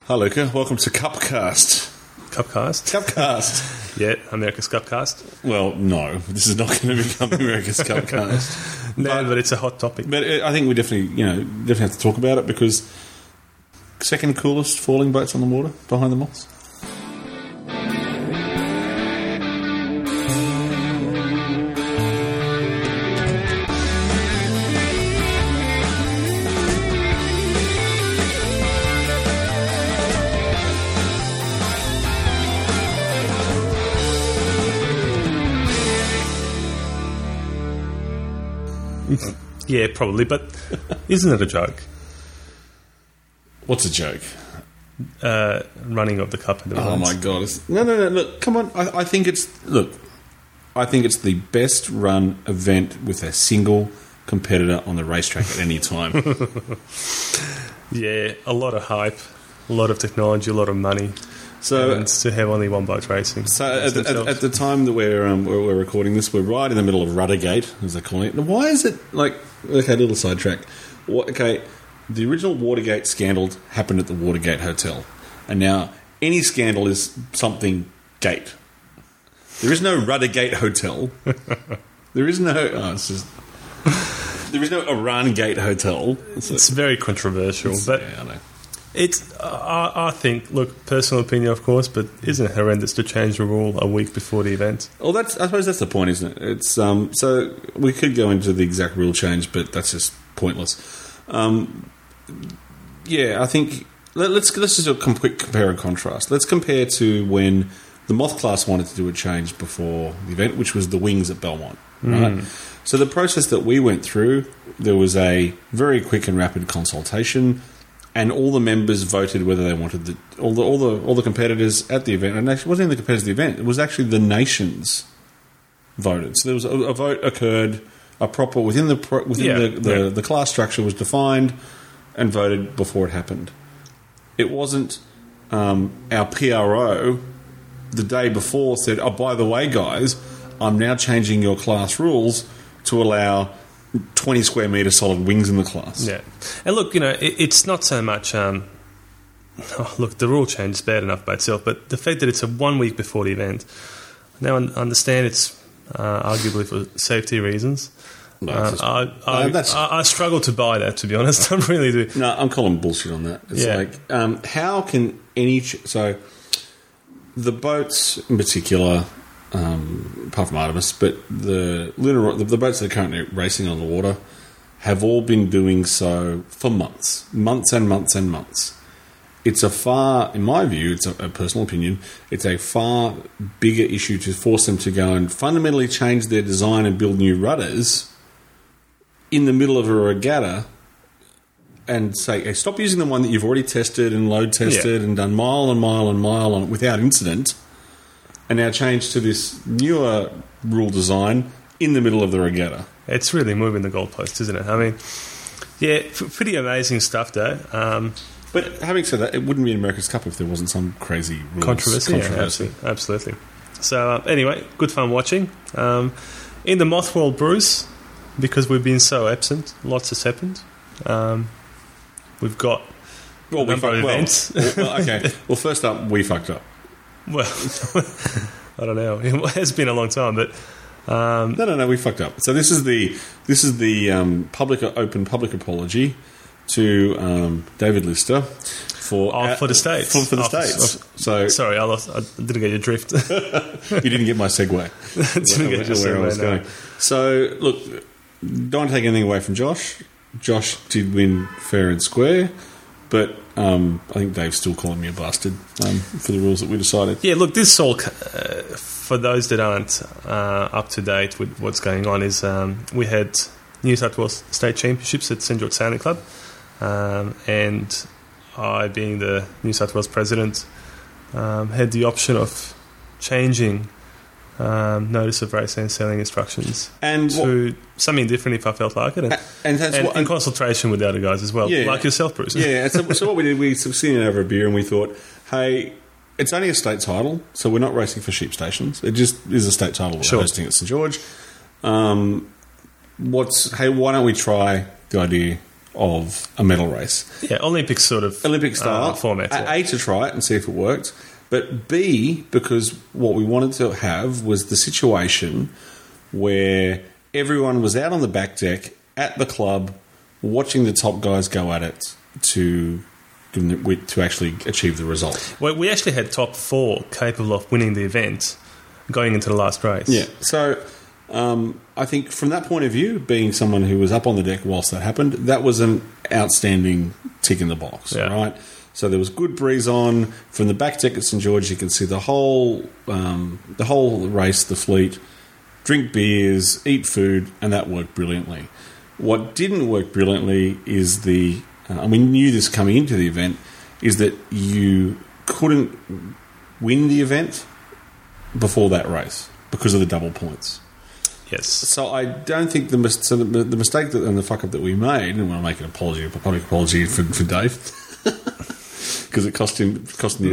Hi, Luca. Welcome to Cupcast. Cupcast? Cupcast. Yeah, America's Cupcast. Well, no. This is not going to become America's Cupcast. No, but it's a hot topic. But I think we definitely have to talk about it because second coolest falling boats on the water behind the moths. Yeah, probably, but isn't it a joke? What's a joke? Running of the cup at the Oh my god! No! Look, come on. I think it's the best run event with a single competitor on the racetrack at any time. Yeah, a lot of hype, a lot of technology, a lot of money. So and to have only one boat racing. So at the time that we're recording this, we're right in the middle of Ruddergate, as they call it. Why is it like okay? Little sidetrack. The original Watergate scandal happened at the Watergate Hotel, and now any scandal is something gate. There is no Ruddergate Hotel. There is no. There is no Iran Gate Hotel. It's very controversial, but yeah, I know. It's. I think. Look, personal opinion, of course, but isn't it horrendous to change the rule a week before the event? Well, I suppose that's the point, isn't it? It's so we could go into the exact rule change, but that's just pointless. Yeah, I think let's just do a quick compare and contrast. Let's compare to when the Moth class wanted to do a change before the event, which was the wings at Belmont. Right. So the process that we went through, there was a very quick and rapid consultation. And all the members voted whether they wanted all the competitors at the event. And actually, it wasn't even the competitors at the event; it was actually the nations voted. So there was a vote occurred, a proper within the class structure was defined and voted before it happened. It wasn't our PRO the day before said, "Oh, by the way, guys, I'm now changing your class rules to allow 20 square metre solid wings in the class." Yeah. And look, it's not so much... look, the rule change is bad enough by itself, but the fact that it's a 1 week before the event, now I understand it's arguably for safety reasons. No, I struggle to buy that, to be honest. I really do. No, I'm calling bullshit on that. It's like, how can any... So, the boats in particular... apart from Artemis, but the boats that are currently racing on the water have all been doing so for months and months and months. It's in my view, it's a personal opinion, it's a far bigger issue to force them to go and fundamentally change their design and build new rudders in the middle of a regatta and say, hey, stop using the one that you've already tested and load tested and done mile and mile and mile on without incident, and now change to this newer rule design in the middle of the regatta. It's really moving the goalposts, isn't it? I mean, yeah, pretty amazing stuff, though. But having said that, it wouldn't be an America's Cup if there wasn't some crazy rules. Controversy. Yeah, absolutely. So, anyway, good fun watching. In the Moth World, Bruce, because we've been so absent, lots has happened. We've got a number of events. Okay. Well, first up, we fucked up. Well, I don't know. It has been a long time, but no, we fucked up. So this is the open public apology to David Lister for the States. For the States. So sorry, I didn't get your drift. You didn't get my segue. Didn't get where I was going. So look, don't take anything away from Josh. Josh did win fair and square, but I think Dave's still calling me a bastard for the rules that we decided. Yeah, look, this all, for those that aren't up to date with what's going on, is we had New South Wales State Championships at St George Sailing Club, and I, being the New South Wales president, had the option of changing notice of race and sailing instructions and to something different if I felt like it, and in consultation with the other guys as well, like yourself, Bruce. Yeah, so what we did, we were sitting over a beer and we thought, hey, it's only a state title, so we're not racing for sheep stations. It just is a state title. We're hosting at St George. Why don't we try the idea of a medal race. Yeah, Olympic sort of Olympic style format. A, to try it and see if it worked, but B, because what we wanted to have was the situation where everyone was out on the back deck at the club watching the top guys go at it to actually achieve the result. Well, we actually had top 4 capable of winning the event going into the last race. Yeah, so I think from that point of view, being someone who was up on the deck whilst that happened, that was an outstanding tick in the box, right? So there was good breeze on. From the back deck at St George, you can see the whole race, the fleet, drink beers, eat food, and that worked brilliantly. What didn't work brilliantly is and we knew this coming into the event, is that you couldn't win the event before that race because of the double points. Yes. So I don't think the mistake and the fuck up that we made, and I want to make an apology, a public apology for Dave, because it cost him the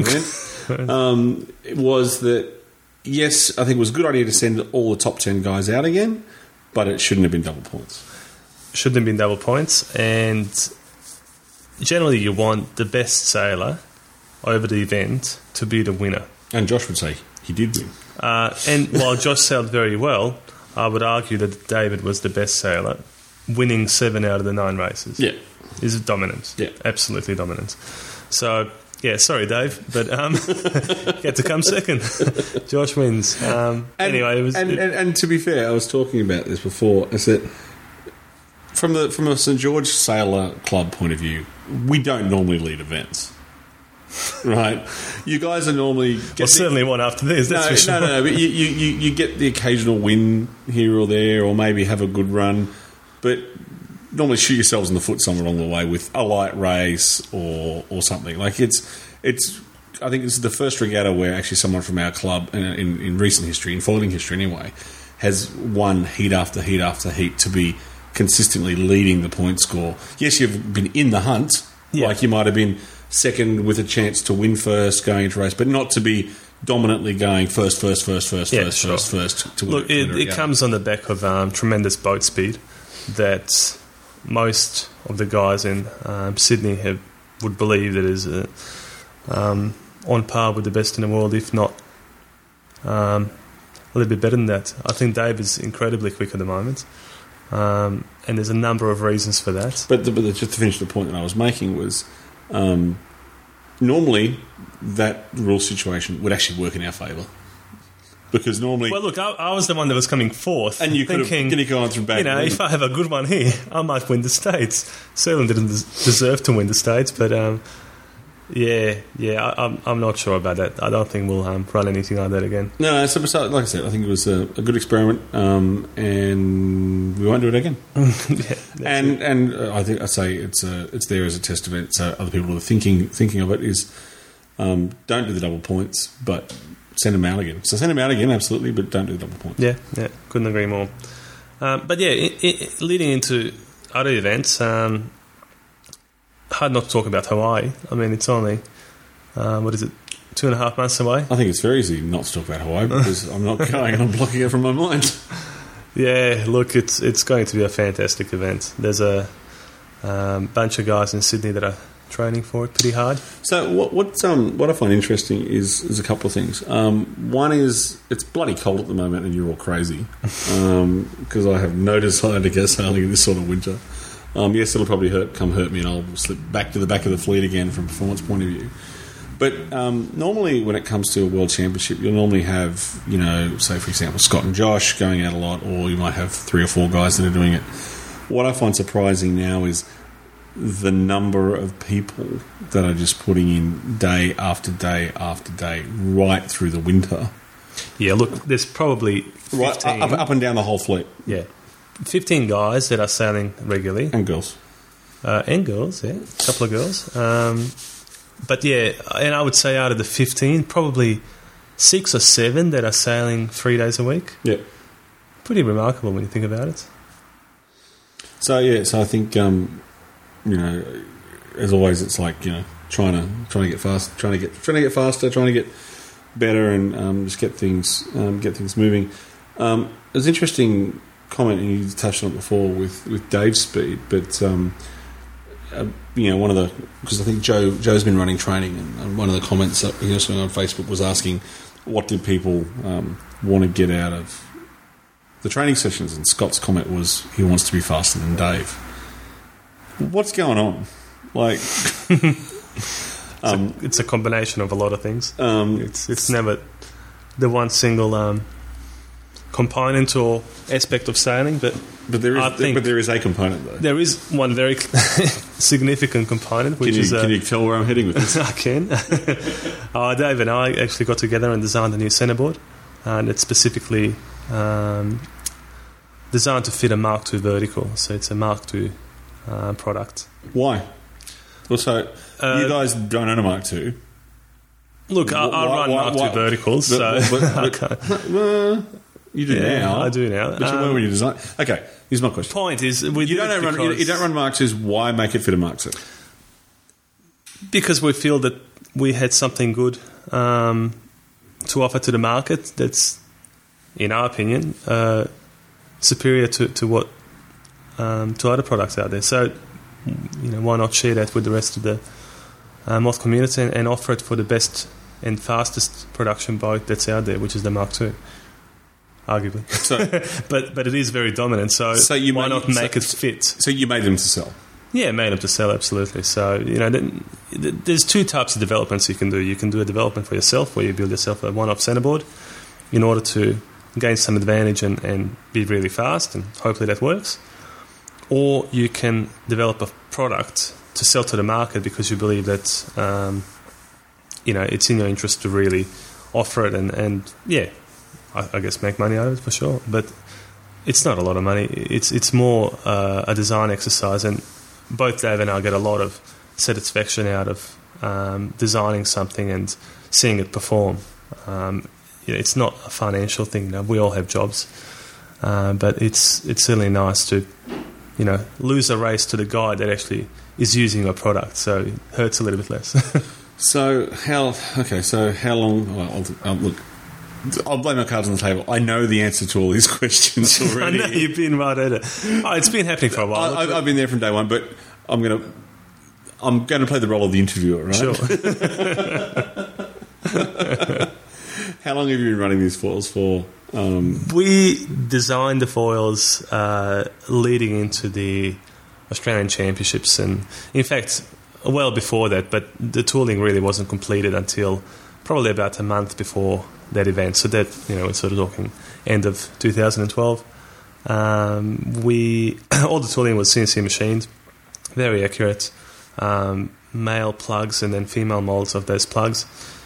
event, was that, yes, I think it was a good idea to send all the top 10 guys out again, but it shouldn't have been double points. Shouldn't have been double points, and generally you want the best sailor over the event to be the winner. And Josh would say he did win. And while Josh sailed very well, I would argue that David was the best sailor, winning 7 out of the 9 races. Yeah. Is dominant. Yeah. Absolutely dominant. So, yeah, sorry, Dave, but get to come second. Josh wins. Anyway, it was... And to be fair, I was talking about this before. I said, from a St George Sailor Club point of view, we don't normally lead events. Right, you guys are normally certainly one after this. That's for sure. No. But you get the occasional win here or there, or maybe have a good run, but normally shoot yourselves in the foot somewhere along the way with a light race or something. Like it's. I think this is the first regatta where actually someone from our club in recent history, in foiling history anyway, has won heat after heat after heat to be consistently leading the point score. Yes, you've been in the hunt, like you might have been second with a chance to win first going into race, but not to be dominantly going first to win. Look, it comes on the back of tremendous boat speed that most of the guys in Sydney would believe that is on par with the best in the world, if not a little bit better than that. I think Dave is incredibly quick at the moment, and there's a number of reasons for that. But just to finish the point that I was making was, normally that rule situation would actually work in our favour. Because normally... Well, look, I was the one that was coming fourth. And you could have gone from back... if I have a good one here, I might win the States. Certainly didn't deserve to win the States, but I'm not sure about that. I don't think we'll run anything like that again. No, so like I said, I think it was a good experiment, and we won't do it again. And I think I'd say it's there as a testament. So other people are thinking of it is don't do the double points, but send them out again. So send them out again, absolutely, but don't do the double points. Yeah, couldn't agree more. But yeah, leading into other events. Hard not to talk about Hawaii. I mean, it's only, 2.5 months away? I think it's very easy not to talk about Hawaii because I'm not going and I'm blocking it from my mind. Yeah, look, it's going to be a fantastic event. There's a bunch of guys in Sydney that are training for it pretty hard. So what I find interesting is a couple of things. One is it's bloody cold at the moment and you're all crazy because I have no desire to go sailing in this sort of winter. Yes, it'll probably hurt me and I'll slip back to the back of the fleet again from a performance point of view. But normally when it comes to a World Championship, you'll normally have, say for example, Scott and Josh going out a lot, or you might have 3 or 4 guys that are doing it. What I find surprising now is the number of people that are just putting in day after day after day right through the winter. Yeah, look, there's probably 15... Right, up and down the whole fleet. Yeah. 15 guys that are sailing regularly. And girls. A couple of girls. But yeah, and I would say out of the 15, probably 6 or 7 that are sailing 3 days a week. Yeah. Pretty remarkable when you think about it. So I think, as always, it's like, trying to get fast, trying to get faster, trying to get better and just get things moving. There's an interesting comment, and you touched on it before with Dave's speed, but one of the, because I think Joe's been running training, and one of the comments that he was on Facebook was asking, what did people want to get out of the training sessions? And Scott's comment was he wants to be faster than Dave. What's going on? Like, it's a combination of a lot of things. It's never the one single component or aspect of sailing, but there is a component though. There is one very significant component. Which can you tell where I'm heading with this? I can. Dave and I actually got together and designed a new centerboard, and it's specifically designed to fit a Mark II vertical. So it's a Mark II product. Why? Also, you guys don't own a Mark II. Look, I run Mark II verticals, you do now. I do now. But when you design, okay. Here's my question. Point is, you don't run Mark IIs. Why make it fit a Mark II? Because we feel that we had something good to offer to the market that's, in our opinion, superior to what to other products out there. So, why not share that with the rest of the moth community and offer it for the best and fastest production boat that's out there, which is the Mark II, arguably. So, but it is very dominant. So why not make it fit? So you made them to sell. Yeah, made them to sell, absolutely. So, there's two types of developments you can do. You can do a development for yourself, where you build yourself a one-off centerboard in order to gain some advantage and be really fast, and hopefully that works. Or you can develop a product to sell to the market because you believe that, it's in your interest to really offer it and I guess make money out of it for sure. But it's not a lot of money. It's more a design exercise, and both Dave and I get a lot of satisfaction out of designing something and seeing it perform. It's not a financial thing. We all have jobs, but it's certainly nice to lose a race to the guy that actually is using your product, so it hurts a little bit less. So how long? Well, look, I'll blame my cards on the table. I know the answer to all these questions already. I know you've been right at it. It's been happening for a while. I've been there from day one, but I'm going to play the role of the interviewer, right? Sure. How long have you been running these foils for? We designed the foils leading into the Australian Championships, and in fact, well before that, but the tooling really wasn't completed until probably about a month before that event. So that, we're sort of talking end of 2012. All the tooling was CNC machined, very accurate, male plugs and then female molds of those plugs.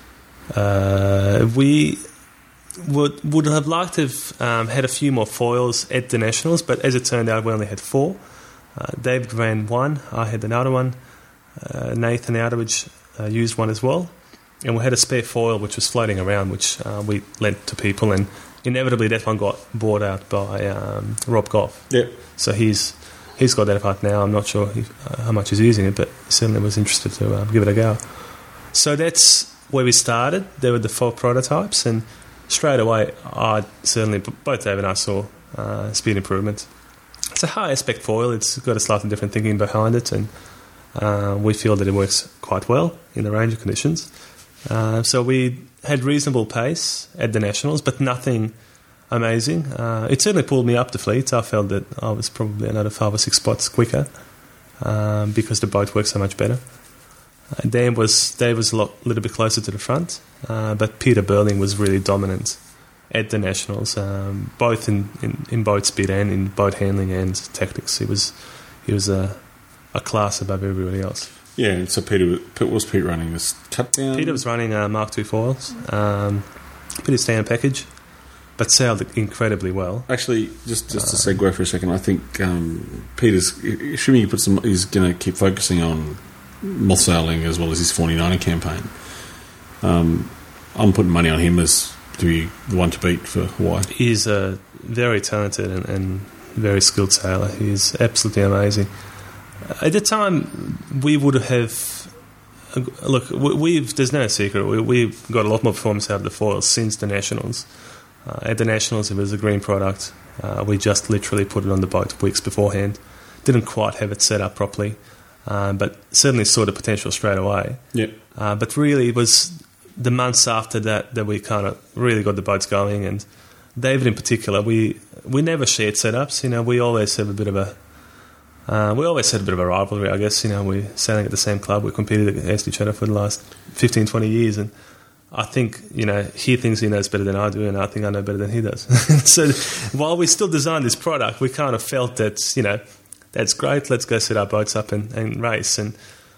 We would have liked to have had a few more foils at the Nationals, but as it turned out, we only had 4. David ran one, I had another one, Nathan Outridge used one as well, and we had a spare foil which was floating around, which we lent to people, and inevitably that one got bought out by Rob Goff. Yeah. So he's got that apart now. I'm not sure how much he's using it, but certainly was interested to give it a go. So that's where we started. There were the 4 prototypes, and straight away, both Dave and I saw speed improvement. It's a high aspect foil. It's got a slightly different thinking behind it, and we feel that it works quite well in a range of conditions. So we had reasonable pace at the Nationals, but nothing amazing. It certainly pulled me up the fleet. I felt that I was probably another 5 or 6 spots quicker because the boat worked so much better. Dave was a little bit closer to the front, but Peter Burling was really dominant at the Nationals, both in boat speed and in boat handling and tactics. He was a class above everybody else. Yeah, so was Pete running this cut down? Peter was running Mark II foils, pretty standard package, but sailed incredibly well. Actually, just to segue for a second, I think Peter's, assuming he's going to keep focusing on moth sailing as well as his 4090 campaign. I'm putting money on him as to be the one to beat for Hawaii. He's a very talented and very skilled sailor. He's absolutely amazing. At the time, we would have... Look, there's no secret. We've got a lot more performance out of the foils since the Nationals. At the Nationals, it was a green product. We just literally put it on the boat weeks beforehand. Didn't quite have it set up properly. but certainly saw the potential straight away. Yep. But really, it was the months after that we kind of really got the boats going. And David, in particular, we never shared setups. We always have a bit of a rivalry, I guess. We're sailing at the same club. We competed against each other for the last 15, 20 years, and I think, he thinks he knows better than I do, and I think I know better than he does. So while we still designed this product, we kind of felt that, that's great, let's go set our boats up and race. And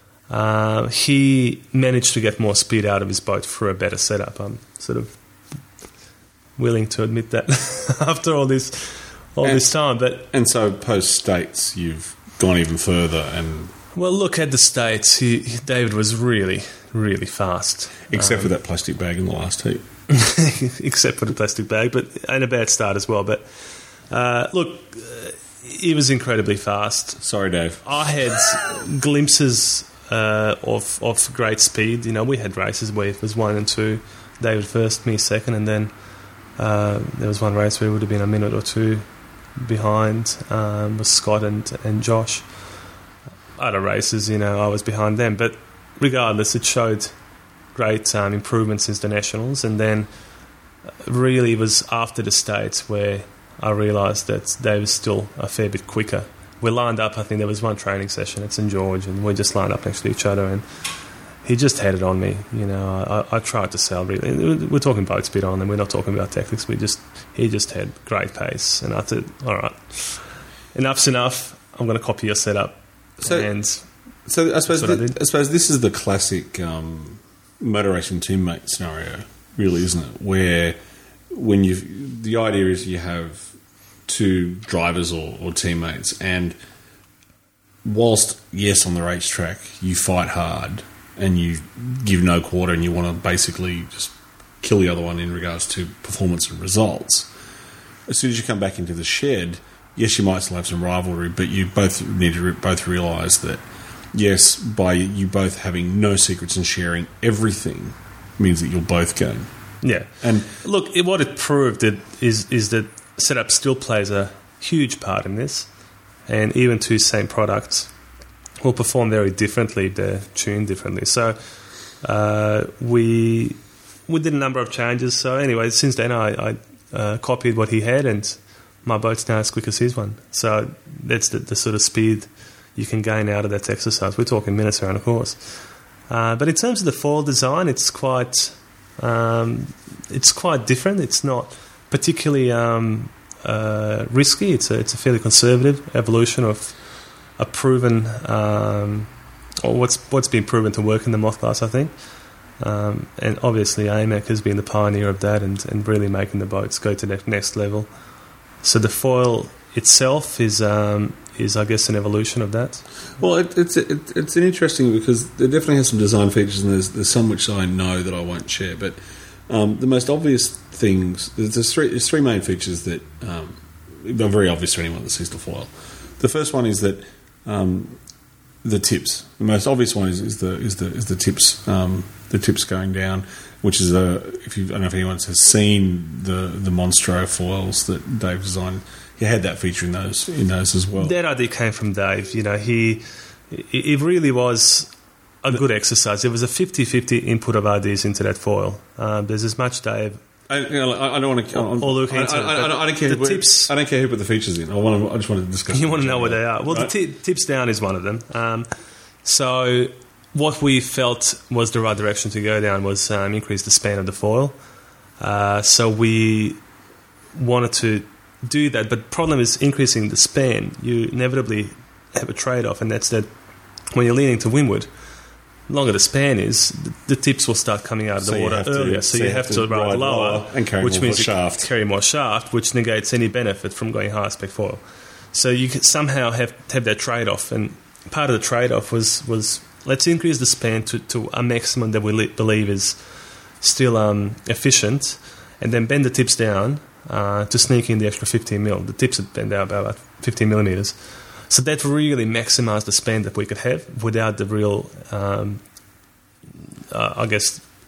he managed to get more speed out of his boat through a better setup. I'm sort of willing to admit that after all this time. And so post-States, you've gone even further and... Well, look at the States. David was really, really fast. Except for that plastic bag in the last heat. Except for the plastic bag, and a bad start as well. But look, he was incredibly fast. Sorry, Dave. I had glimpses of great speed. We had races where it was 1 and 2, David first, me second, and then there was one race where it would have been a minute or two behind, was Scott and Josh. Other races, I was behind them, but regardless, it showed great improvement since the Nationals. And then really it was after the States where I realised that Dave was still a fair bit quicker. We lined up, I think there was one training session at St George, and we just lined up next to each other, and he just had it on me. I tried to sell, really. We're talking boat speed on, and we're not talking about tactics. He just had great pace, and I thought, all right, enough's enough. I'm going to copy your setup. So I suppose this is the classic motor racing teammate scenario, really, isn't it? Where the idea is you have two drivers or teammates, and whilst yes, on the racetrack you fight hard and you give no quarter, and you want to basically just kill the other one in regards to performance and results. As soon as you come back into the shed, yes, you might still have some rivalry, but you both need to both realise that, yes, by you both having no secrets and sharing everything means that you'll both gain. Yeah. And look, what it proved is that setup still plays a huge part in this, and even two same products will perform very differently. They're tuned differently. So we did a number of changes. So anyway, since then I copied what he had, and my boat's now as quick as his one. So that's the sort of speed you can gain out of that exercise. We're talking minutes around a course. But in terms of the foil design, it's quite different. It's not particularly risky. It's a fairly conservative evolution of a proven, or what's been proven to work in the moth class, I think. And obviously AMEC has been the pioneer of that and really making the boats go to that next level. So the foil itself is I guess an evolution of that. Well, it's an interesting, because there definitely has some design features, and there's some which I know that I won't share. But the most obvious things, there's three main features that are very obvious to anyone that sees the foil. The first one is that the tips. The most obvious one is the tips. The tips going down, which is I don't know if anyone has seen the Monstro foils that Dave designed. He had that feature in those as well. That idea came from Dave. It really was a good exercise. There was a 50-50 input of ideas into that foil. There's as much Dave. I don't want to. Or Luke into I don't care. Tips. I don't care who put the features in. I just want to discuss. You want to know what they are. Well, right? The tips down is one of them. So what we felt was the right direction to go down was increase the span of the foil. So we wanted to do that, but the problem is increasing the span. You inevitably have a trade-off, and that's that when you're leaning to windward, the longer the span is, the tips will start coming out of the water earlier. So you have to ride lower, and carry which more means shaft. You carry more shaft, which negates any benefit from going high spec foil. So you could somehow have that trade-off, and part of the trade-off was let's increase the span to a maximum that we believe is still efficient, and then bend the tips down to sneak in the extra 15 mil. The tips would bend out by about 15 millimeters. So that really maximised the span that we could have without the real,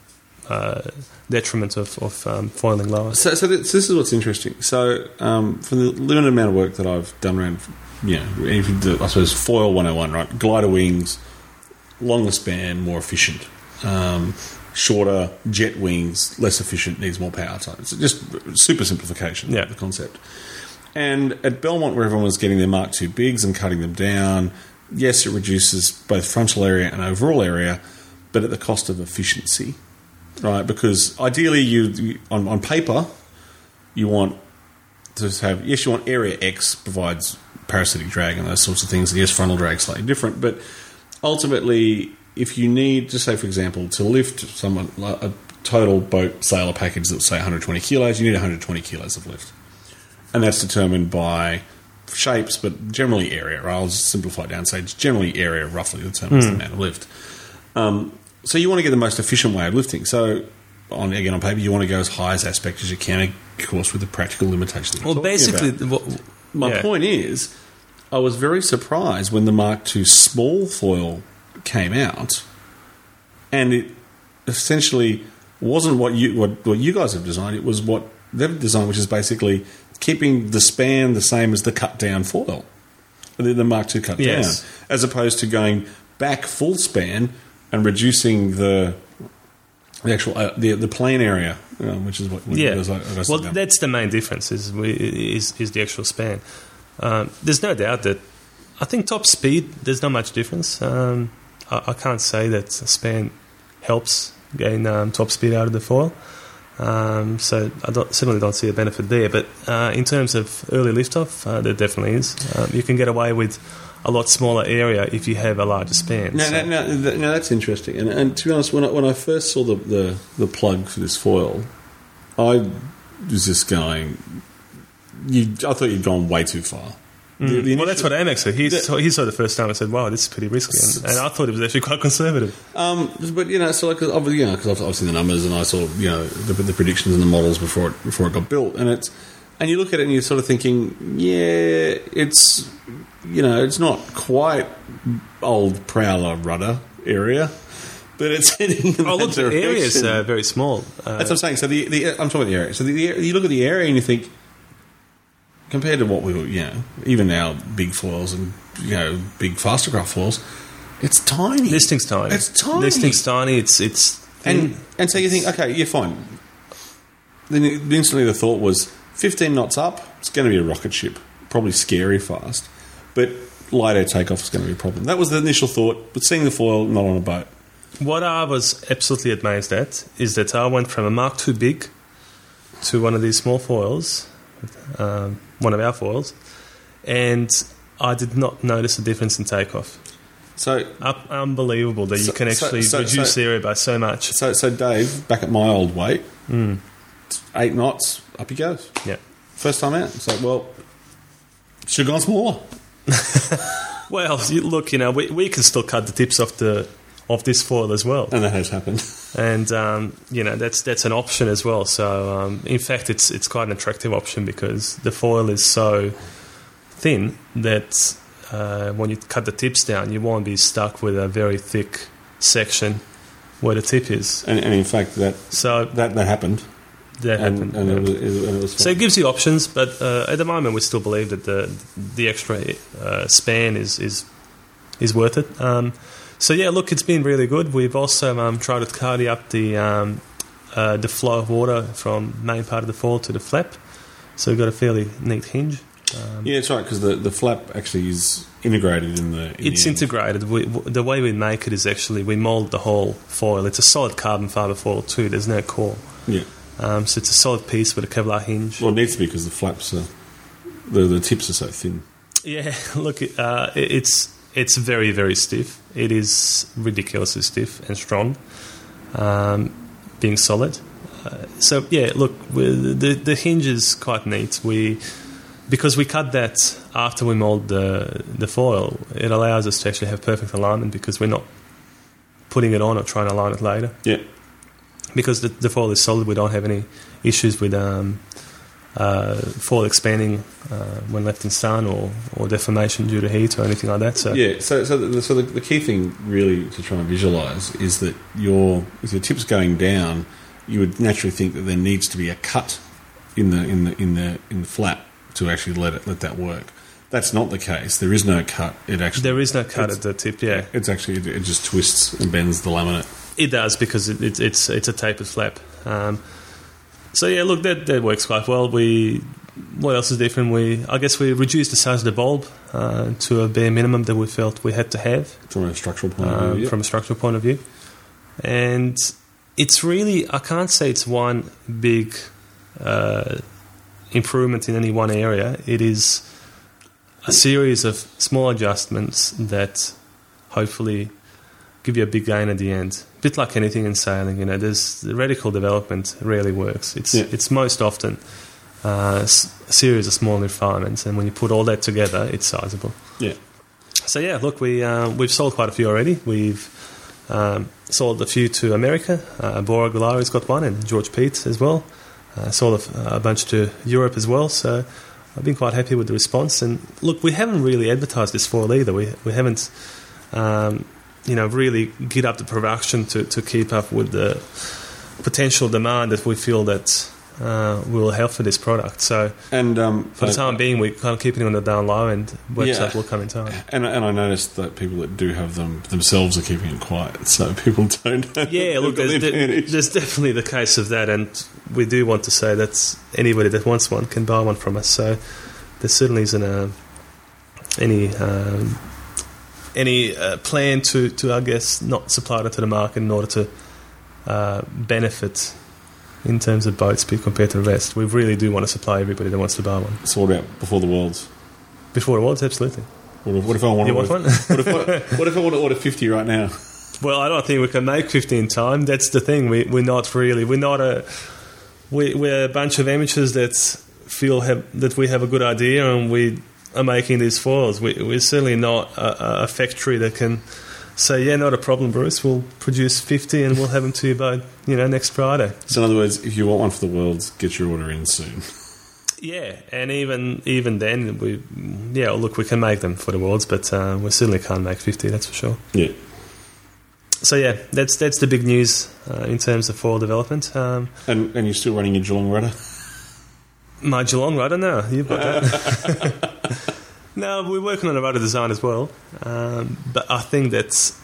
detriment of foiling lower. So this is what's interesting. So from the limited amount of work that I've done around, if you do, I suppose foil 101, right? Glider wings, longer span, more efficient. Shorter jet wings, less efficient, needs more power time. It's just super simplification of the concept. And at Belmont, where everyone was getting their Mark II bigs and cutting them down, yes, it reduces both frontal area and overall area, but at the cost of efficiency, right? Because ideally, you on paper, you want to have, yes, you want area X provides parasitic drag and those sorts of things, and yes, frontal drag is slightly different, but ultimately, if you need, just say for example, to lift someone a total boat sailor package that would say 120 kilos, you need 120 kilos of lift. And that's determined by shapes, but generally area. Right? I'll just simplify it down and say it's generally area roughly determines the amount of lift. So you want to get the most efficient way of lifting. So on paper, you want to go as high as aspect as you can, of course, with the practical limitations. Well, basically, my point is, I was very surprised when the Mark II small foil came out, and it essentially wasn't what you guys have designed. It was what they've designed, which is basically keeping the span the same as the cut down foil, the Mark II cut down, as opposed to going back full span and reducing the actual the plane area, which is what well, that's the main difference is the actual span. There's no doubt that I think top speed, there's not much difference. I can't say that span helps gain top speed out of the foil. So I certainly don't see a benefit there. But in terms of early liftoff, there definitely is. You can get away with a lot smaller area if you have a larger span. No, that's interesting. And to be honest, when I first saw the plug for this foil, I was just going, I thought you'd gone way too far. Well, that's what Amex said. He saw the first time and said, "Wow, this is pretty risky," and I thought it was actually quite conservative. But so because I've seen the numbers and I saw the predictions and the models before it got built, and you look at it and you're sort of thinking, it's not quite old Prowler rudder area, but it's heading in that direction. The area is very small. That's what I'm saying. So I'm talking about the area. So you look at the area and you think, compared to what we were, even our big foils and big fastercraft foils, it's tiny. Listing's tiny. It's tiny. Listing's tiny. It's thin. And so you think, okay, you're fine. Then instantly the thought was 15 knots up. It's going to be a rocket ship, probably scary fast, but light air takeoff is going to be a problem. That was the initial thought. But seeing the foil not on a boat. What I was absolutely amazed at is that I went from a Mark II big to one of these small foils. One of our foils, and I did not notice a difference in takeoff. So unbelievable that you can actually reduce the area by so much. So Dave, back at my old weight, 8 knots, up he goes. Yeah, first time out. So should have gone smaller. Well, look, we can still cut the tips off this foil as well, and that has happened. And that's an option as well. So in fact, it's quite an attractive option because the foil is so thin that when you cut the tips down, you won't be stuck with a very thick section where the tip is. And in fact, that happened. That happened. And it was fun. So it gives you options, but at the moment, we still believe that the extra span is worth it. So yeah, look, it's been really good. We've also tried to tidy up the flow of water from main part of the foil to the flap. So we've got a fairly neat hinge. Yeah, it's right, because the flap actually is integrated in the. It's integrated. The way we make it is actually we mould the whole foil. It's a solid carbon fibre foil too. There's no core. Yeah. So it's a solid piece with a Kevlar hinge. Well, it needs to be because the flaps are the tips are so thin. Yeah, look, it's very, very stiff. It is ridiculously stiff and strong, being solid. So yeah, look, the hinge is quite neat. Because we cut that after we mould the foil, it allows us to actually have perfect alignment because we're not putting it on or trying to align it later. Yeah. Because the foil is solid, we don't have any issues with foil expanding when left in sun or deformation due to heat or anything like that. So the key thing really to try and visualise is that with your tips going down, you would naturally think that there needs to be a cut in the flap to actually let that work. That's not the case. There is no cut. There is no cut at the tip. Yeah, it's actually it just twists and bends the laminate. It does because it's a tapered flap. So yeah, look, that works quite well. What else is different? I guess we reduced the size of the bulb to a bare minimum that we felt we had to have from a structural point of view. From a structural point of view, and it's really, I can't say it's one big improvement in any one area. It is a series of small adjustments that hopefully give you a big gain at the end. A bit like anything in sailing, there's the radical development rarely works. It's most often a series of small refinements, and when you put all that together, it's sizable. Yeah. So yeah, look, we've sold quite a few already. We've sold a few to America. Bora Gulari's got one, and George Pete as well. Sold a bunch to Europe as well. So I've been quite happy with the response. And look, we haven't really advertised this foil either. We haven't, really geared up the production to keep up with the potential demand that we feel that will help for this product. So for the time being, we're kind of keeping it on the down low, and website will come in time. And I noticed that people that do have them themselves are keeping it quiet, so people don't. Yeah, look, there's definitely the case of that, and we do want to say that anybody that wants one can buy one from us. So there certainly isn't any plan to I guess not supply it to the market in order to benefit in terms of boat speed compared to the rest. We really do want to supply everybody that wants to buy one. So what about before the Worlds? Before the Worlds, absolutely. What if I want? You want one? What if I want to order 50 right now? Well, I don't think we can make 50 in time. That's the thing. We're not really. We're a bunch of amateurs that feel that we have a good idea and we are making these foils. We're certainly not a factory that can say, yeah, not a problem, Bruce. We'll produce 50 and we'll have them to you by next Friday. So in other words, if you want one for the Worlds, get your order in soon. Yeah, and even then, we can make them for the Worlds, but we certainly can't make 50. That's for sure. Yeah. So yeah, that's the big news in terms of foil development. And you're still running your Geelong rudder? My Geelong rudder? No, you've got that. No, we're working on a rudder design as well. But I think that's...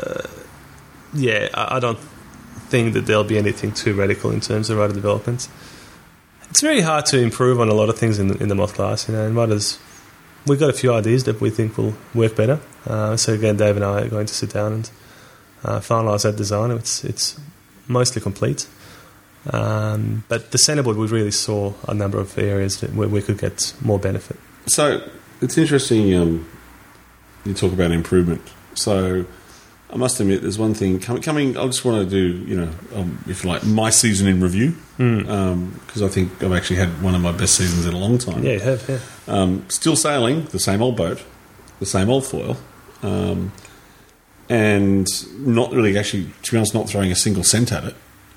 I don't think that there'll be anything too radical in terms of rudder development. It's very hard to improve on a lot of things in the moth class. In rudders, we've got a few ideas that we think will work better. So again, Dave and I are going to sit down and finalise that design. It's mostly complete. But the centreboard, we really saw a number of areas where we could get more benefit. So it's interesting you talk about improvement. So I must admit, there's one thing coming. I just want to do, if you like, my season in review, because I think I've actually had one of my best seasons in a long time. Yeah, you have. Yeah. Still sailing the same old boat, the same old foil, and not really actually, to be honest, not throwing a single cent at it,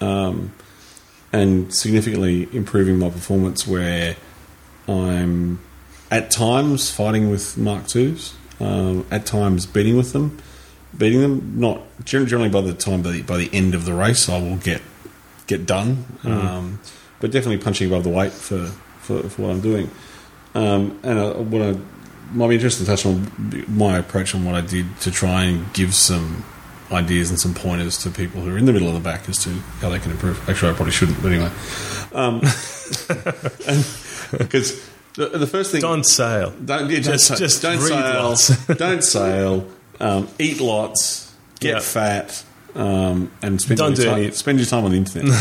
and significantly improving my performance where I'm at times fighting with Mark IIs, at times beating them, not generally by the end of the race I will get done, but definitely punching above the weight for what I'm doing. And I might be interested to touch on my approach on what I did to try and give some ideas and some pointers to people who are in the middle of the back as to how they can improve. Actually, I probably shouldn't, but anyway. Because the first thing... Don't sail. Don't sail. Don't sail. Eat lots. Get fat. And spend your time on the internet.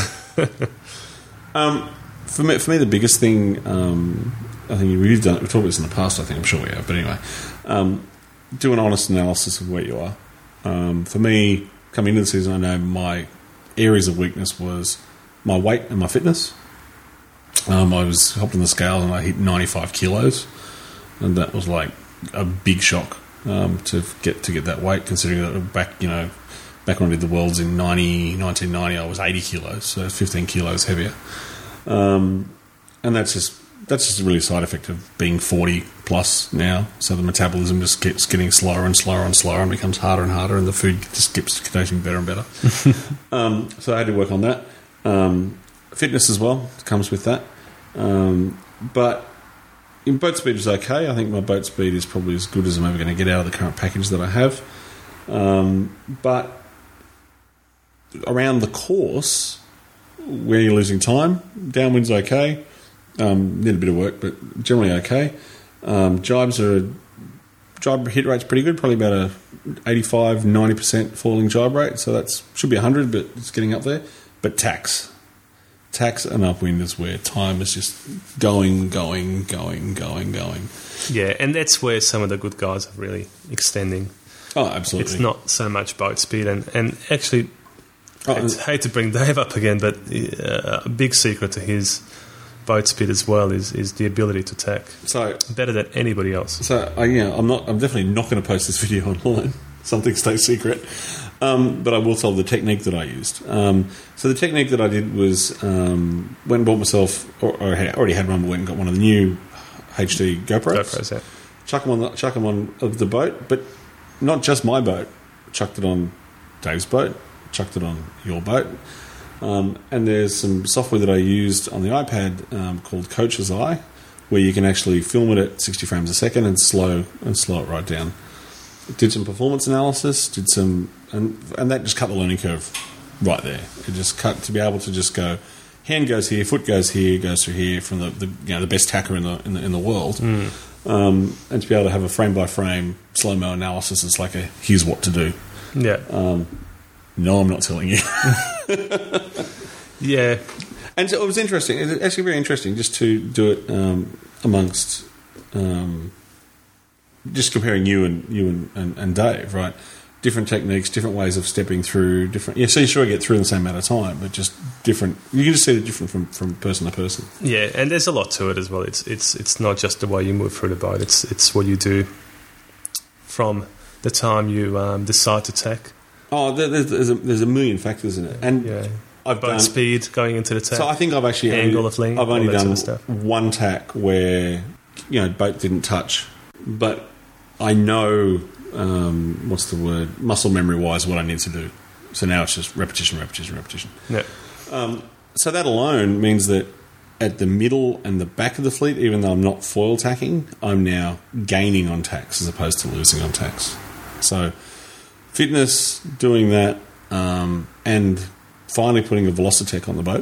For me, the biggest thing... I think we've talked about this in the past, I think. I'm sure we have. But anyway, do an honest analysis of where you are. For me, coming into the season, I know my areas of weakness was my weight and my fitness. I was hopped on the scale and I hit 95 kilos, and that was like a big shock to get that weight. Considering that back when I did the Worlds in 1990, I was 80 kilos, so 15 kilos heavier. and that's just a really side effect of being 40 plus now. So the metabolism just keeps getting slower and slower and slower, and becomes harder and harder, and the food just keeps tasting better and better. So I had to work on that. Fitness as well comes with that. But in boat speed is okay. I think my boat speed is probably as good as I'm ever going to get out of the current package that I have. But around the course, where you're losing time, downwind's okay. Need a bit of work, but generally okay. Jibe hit rate's pretty good, probably about a 85-90% falling jibe rate, so that should be 100, but it's getting up there. But tax and upwind is where time is just going. Yeah, and that's where some of the good guys are really extending. Oh, absolutely. It's not so much boat speed, and actually, I hate to bring Dave up again, but a big secret to his boat speed as well is the ability to tack. So better than anybody else. So I'm definitely not going to post this video online. Something stays secret. But I will tell the technique that I used. So the technique that I did was went and bought myself, or I already had one, but went and got one of the new HD GoPros. Yeah. Chuck them on the boat, but not just my boat. Chucked it on Dave's boat. Chucked it on your boat. And there's some software that I used on the iPad called Coach's Eye, where you can actually film it at 60 frames a second and slow it right down. Did some performance analysis, and that just cut the learning curve right there. It just cut to be able to just go, hand goes here, foot goes here, goes through here from the best tacker in the world, and to be able to have a frame by frame slow mo analysis. It's like here's what to do. Yeah. No, I'm not telling you. Yeah. And so it was interesting. It was actually very interesting just to do it amongst. Just comparing you and Dave, right? Different techniques, different ways of stepping through, different. Yeah, so you sure get through in the same amount of time, but just different. You can just see it different from person to person. Yeah, and there's a lot to it as well. It's not just the way you move through the boat. It's what you do from the time you decide to tack. Oh, there's a million factors in it, and yeah. I've boat done speed going into the tack. So I think I've actually angle of fling. I've only done sort of one tack where boat didn't touch, but I know what's the word, muscle memory wise, what I need to do. So now it's just repetition. Yeah. So that alone means that at the middle and the back of the fleet, even though I'm not foil tacking, I'm now gaining on tacks as opposed to losing on tacks. So fitness, doing that, and finally putting a Velocitech on the boat.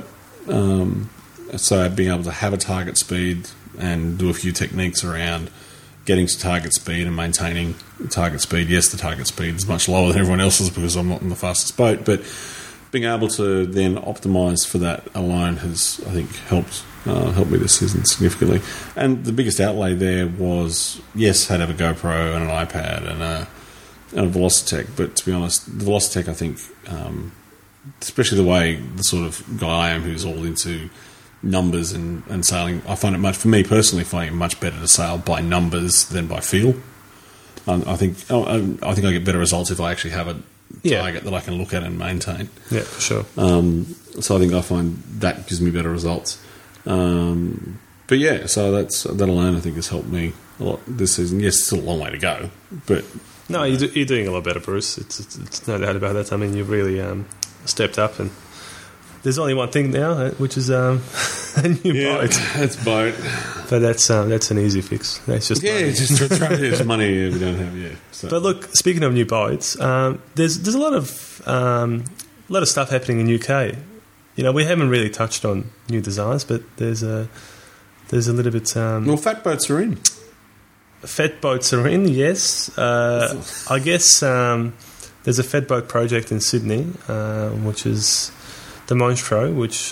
So being able to have a target speed and do a few techniques around getting to target speed and maintaining target speed. Yes, the target speed is much lower than everyone else's because I'm not in the fastest boat, but being able to then optimise for that alone has, I think, helped me this season significantly. And the biggest outlay there was, yes, had to have a GoPro and an iPad and a Velocitech, but to be honest, the Velocitech, I think, especially the way the sort of guy I am who's all into numbers and sailing, I find it for me personally, finding it much better to sail by numbers than by feel. I think I get better results if I actually have a target that I can look at and maintain. Yeah, for sure. So I think I find that gives me better results. But yeah, so that alone I think has helped me a lot this season. Yes, it's still a long way to go, but no, you're doing a lot better, Bruce. It's no doubt about that. I mean, you've really stepped up, and there's only one thing now, which is a new boat. It's boat, but that's an easy fix. That's just money. It's money we don't have yet. So. But look, speaking of new boats, there's a lot of stuff happening in UK. We haven't really touched on new designs, but there's a little bit. Well, fat boats are in. Fat boats are in, yes. I guess there's a fat boat project in Sydney, which is the Monstro, which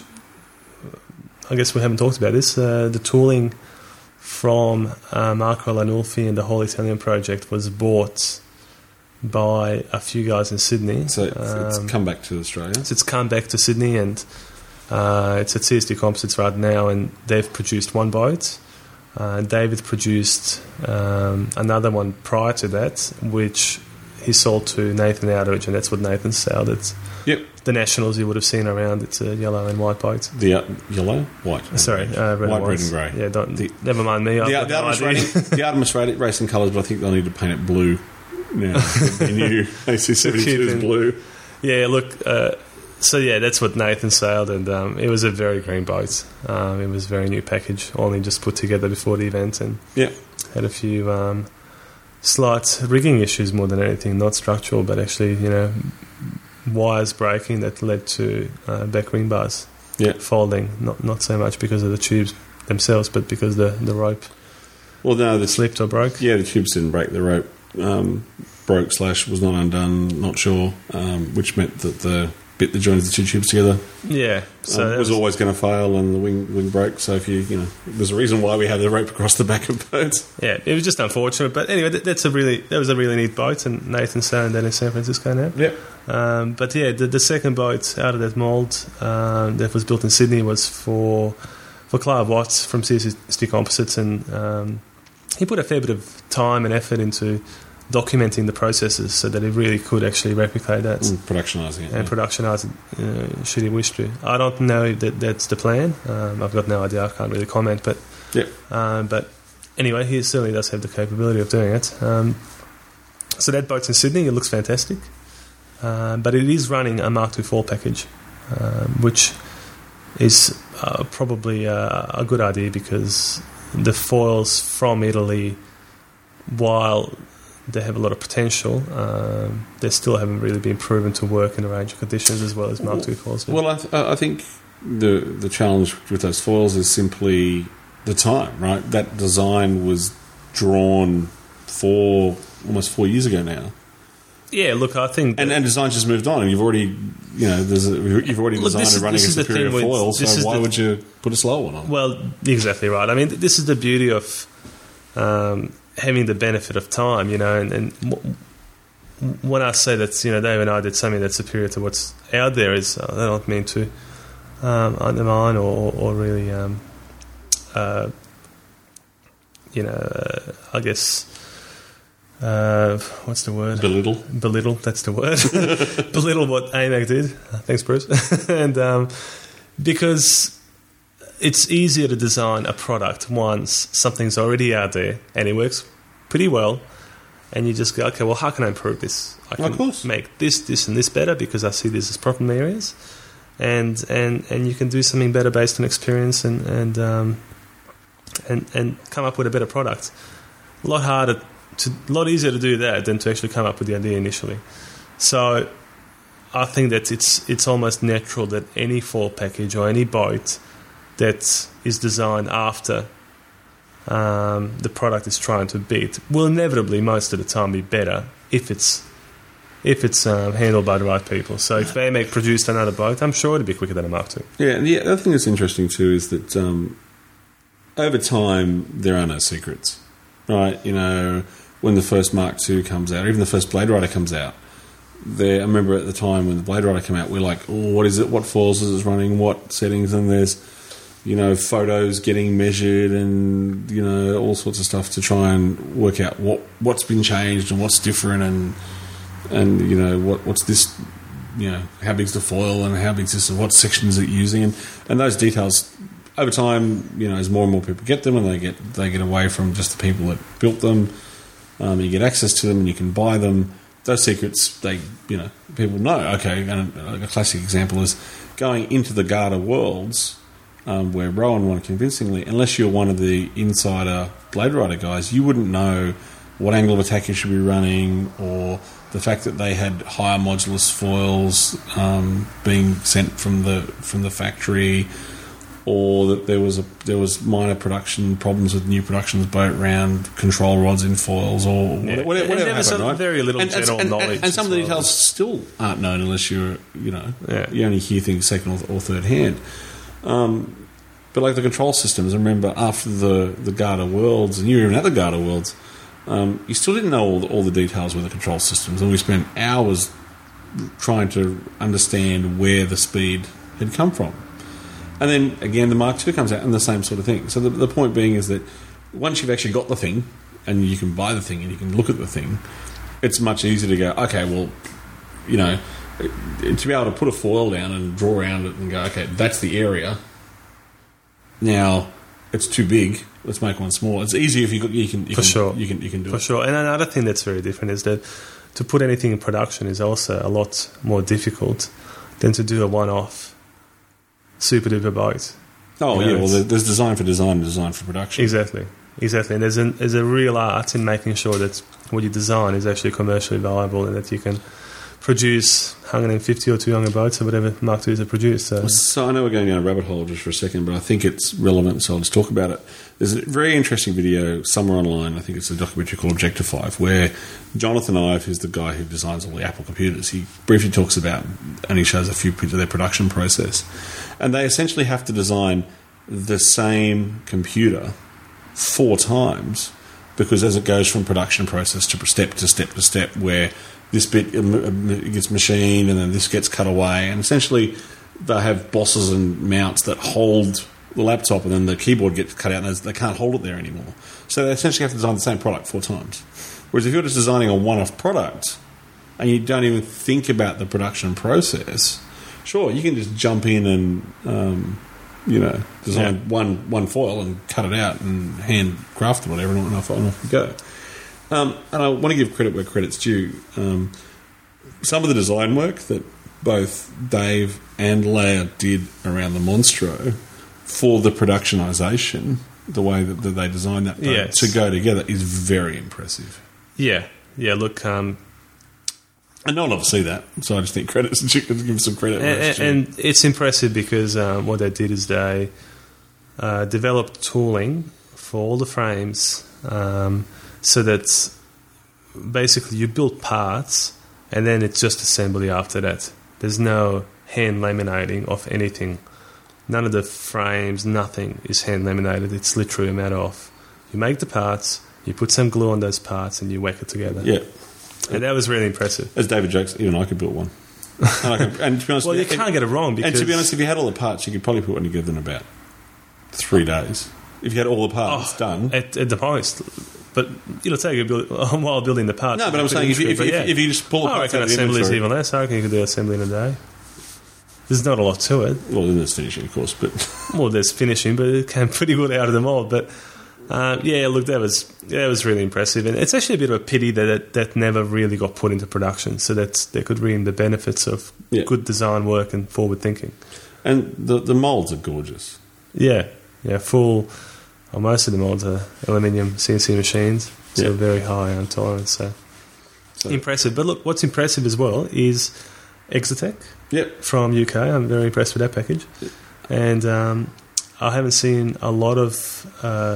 I guess we haven't talked about this. The tooling from Marco Lanulfi and the Whole Italian Project was bought by a few guys in Sydney. So it's come back to Australia. So it's come back to Sydney, and it's at CSD Composites right now, and they've produced one boat. David produced another one prior to that, which he sold to Nathan Outridge, and that's what Nathan sailed at Yep. the Nationals you would have seen around. It's a yellow and white boat. The yellow, white. Sorry, red white, and red and grey. Yeah, never mind me. The Artemis racing colours, but I think they'll need to paint it blue now. The new AC72 is blue. Yeah, look. So yeah, that's what Nathan sailed, and it was a very green boat. It was a very new package, only just put together before the event, and had a few slight rigging issues more than anything, not structural, but actually, wires breaking that led to back ring bars folding. Not so much because of the tubes themselves, but because the rope slipped or broke. Yeah, the tubes didn't break. The rope broke / was not undone. Not sure, which meant that the bit that joins the two tubes together, so was always going to fail, and the wing broke. So if there's a reason why we have the rope across the back of boats. Yeah, it was just unfortunate, but anyway, that was a really neat boat, and Nathan sailing that in San Francisco now. Yep. But yeah, the second boat out of that mould that was built in Sydney was for Clive Watts from CST Composites, and he put a fair bit of time and effort into documenting the processes so that he really could actually replicate that. Productionising it. And productionise it, should he wish to. I don't know that that's the plan. I've got no idea. I can't really comment. But but anyway, he certainly does have the capability of doing it. So that boat's in Sydney. It looks fantastic. But it is running a Mark II fall package, which is probably a good idea because the foils from Italy, while they have a lot of potential, they still haven't really been proven to work in a range of conditions as well as Mark II foils. Well, I think the challenge with those foils is simply the time, right? That design was drawn almost 4 years ago now. Yeah, look, I think... And design just moved on, and you've already, you've already designed and running a superior foil, so why would you put a slower one on? Well, exactly right. I mean, this is the beauty of having the benefit of time, and when I say that, Dave and I did something that's superior to what's out there, is I don't mean to undermine or really, I guess... what's the word? Belittle, that's the word. Belittle what AMAC did. Thanks, Bruce. And because it's easier to design a product once something's already out there and it works pretty well, and you just go, okay, well, how can I improve this? I can make this, and this better because I see this as problem areas, and you can do something better based on experience and come up with a better product. A lot easier to do that than to actually come up with the idea initially. So I think that it's almost natural that any fall package or any boat that is designed after the product is trying to beat will inevitably most of the time be better if it's handled by the right people. So if AMAC produced another boat, I'm sure it'd be quicker than a Mark II. Yeah, and the other thing that's interesting too is that over time there are no secrets, right? When the first Mark II comes out, or even the first Blade Rider comes out, I remember at the time when the Blade Rider came out, we're like, oh, what is it? What foils is it running? What settings? And there's, photos getting measured and, all sorts of stuff to try and work out what's been changed and what's different and what's this, how big's the foil and how big's this and what section is it using? And those details over time, as more and more people get them and they get away from just the people that built them, you get access to them and you can buy them. Those secrets, people know. Okay, and a classic example is going into the Garda Worlds, where Rowan won convincingly. Unless you're one of the insider Blade Rider guys, you wouldn't know what angle of attack you should be running, or the fact that they had higher modulus foils being sent from the factory, or that there was minor production problems with New Production's boat around control rods in foils, or whatever happened, right? Very little general knowledge, and some of the details still aren't known unless you only hear things second or third hand. But like the control systems, I remember after the Garda Worlds, and you were even at the Garda Worlds, you still didn't know all the details with the control systems, and we spent hours trying to understand where the speed had come from. And then, again, the Mark II comes out and the same sort of thing. So the point being is that once you've actually got the thing and you can buy the thing and you can look at the thing, it's much easier to go, okay, well, to be able to put a foil down and draw around it and go, okay, that's the area. Now it's too big. Let's make one smaller. It's easier if you can do For it. sure. And another thing that's very different is that to put anything in production is also a lot more difficult than to do a one-off super duper boat. Oh, yeah. Well, there's design for design and design for production. Exactly. And there's a real art in making sure that what you design is actually commercially viable and that you can produce 150 or 200 boats or whatever Mark IIs are produced. So I know we're going down a rabbit hole just for a second, but I think it's relevant, so I'll just talk about it. There's a very interesting video somewhere online, I think it's a documentary called Objectify, where Jonathan Ive, who's the guy who designs all the Apple computers, he briefly talks about, and he shows a few bits of their production process. And they essentially have to design the same computer 4 times, because as it goes from production process to step to step to step, where this bit gets machined and then this gets cut away, and essentially they have bosses and mounts that hold the laptop, and then the keyboard gets cut out and they can't hold it there anymore. So they essentially have to design the same product 4 times. Whereas if you're just designing a one-off product and you don't even think about the production process, sure, you can just jump in and design one foil and cut it out and handcraft it, whatever, and off you go. And I want to give credit where credit's due. Some of the design work that both Dave and Leia did around the Monstro for the productionisation, the way that they designed that boat to go together, is very impressive. Yeah. Look, and no one will ever see that, so I just think give some credit. And it's impressive because what they did is they developed tooling for all the frames, so that basically you build parts and then it's just assembly after that. There's no hand laminating of anything. None of the frames, nothing is hand laminated. It's literally a matter of you make the parts, you put some glue on those parts, and you whack it together. Yeah. And that was really impressive. As David jokes, even I could build one. And to be honest, well, you can't get it wrong. Because, and to be honest, if you had all the parts, you could probably put one together in about 3 days. If you had all the parts done. At the most. But it'll take a while building the parts. No, but I'm saying if you just pull the parts out of the assembly is inventory. even less. I reckon you could do assembly in a day. There's not a lot to it. Well, then there's finishing, of course. But well, there's finishing, but it came pretty good out of the mould. But look, that was really impressive, and it's actually a bit of a pity that never really got put into production, so that they could reap the benefits of good design work and forward thinking. And the moulds are gorgeous. Yeah, full. Well, most of the moulds are aluminium CNC machines, so very high on tolerance. So impressive. But look, what's impressive as well is Exotec from UK. I'm very impressed with that package. Yep. And I haven't seen a lot of...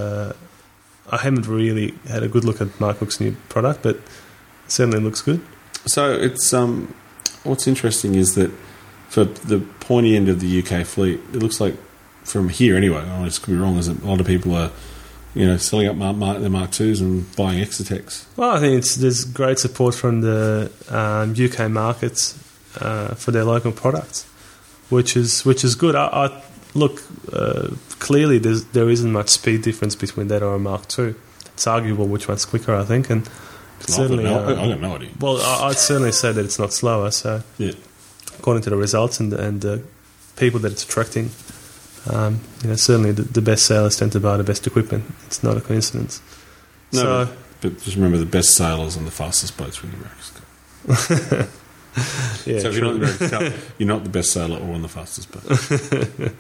I haven't really had a good look at Mark Hook's new product, but it certainly looks good. So it's what's interesting is that for the pointy end of the UK fleet, it looks like from here anyway, I just could be wrong, is that a lot of people are selling up their Mark IIs and buying Exotecs. Well, I think there's great support from the UK markets for their local products, which is good. I look, clearly there isn't much speed difference between that or a Mark II. It's arguable which one's quicker, I think, and certainly I got no idea. Well, I'd certainly say that it's not slower. So, according to the results and the people that it's attracting, certainly the best sailors tend to buy the best equipment. It's not a coincidence. No, but just remember, the best sailors and the fastest boats win the America's Cup. So if you're not in the America's Cup, you're not the best sailor or on the fastest boat.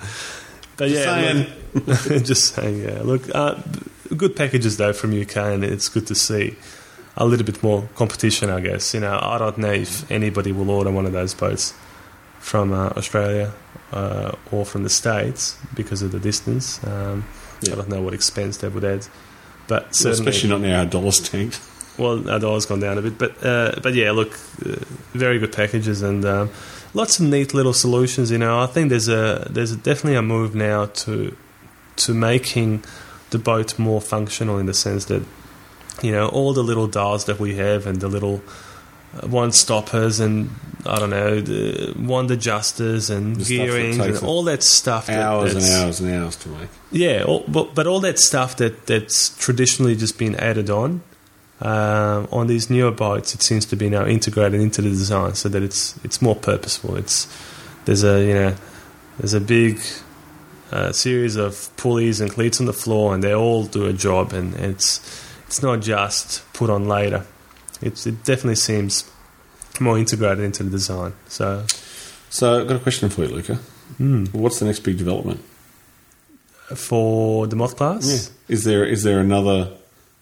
But just saying. Yeah, look, good packages though from UK, and it's good to see a little bit more competition, I guess. I don't know if anybody will order one of those boats from Australia or from the States because of the distance. I don't know what expense that would add, but certainly, especially not now our dollar's tanked. Well, our dollar's gone down a bit, but yeah, look, very good packages and lots of neat little solutions. I think there's definitely a move now to making the boat more functional in the sense that all the little dials that we have and the little one stoppers and I don't know the wand adjusters and gearings and all that stuff. Hours and hours and hours to make. Yeah, but all that stuff that's traditionally just been added on On these newer boats, it seems to be now integrated into the design so that it's more purposeful. There's a big series of pulleys and cleats on the floor, and they all do a job, and it's not just put on later. It definitely seems more integrated into the design. So I've got a question for you, Luca. What's the next big development for the Moth class? Yeah. Is there another?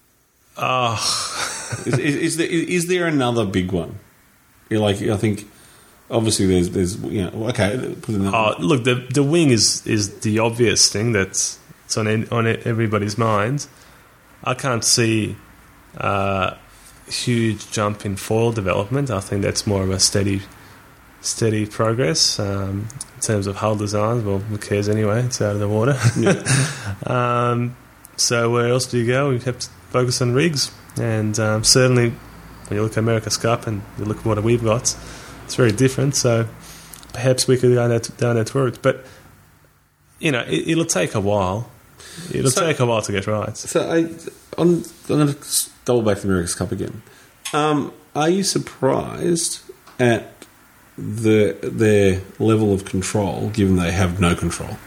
Is there another big one? I think obviously there's okay. Put it look, the wing is the obvious thing that's on everybody's mind. I can't see a huge jump in foil development. I think that's more of a steady progress in terms of hull designs. Well, who cares anyway? It's out of the water. Yeah. So where else do you go? We have to focus on rigs, and certainly when you look at America's Cup and you look at what we've got, it's very different. So perhaps we could go down that route, but it'll take a while. It'll take a while to get right. So I'm going to double back to the America's Cup again. Are you surprised at their level of control, given they have no control?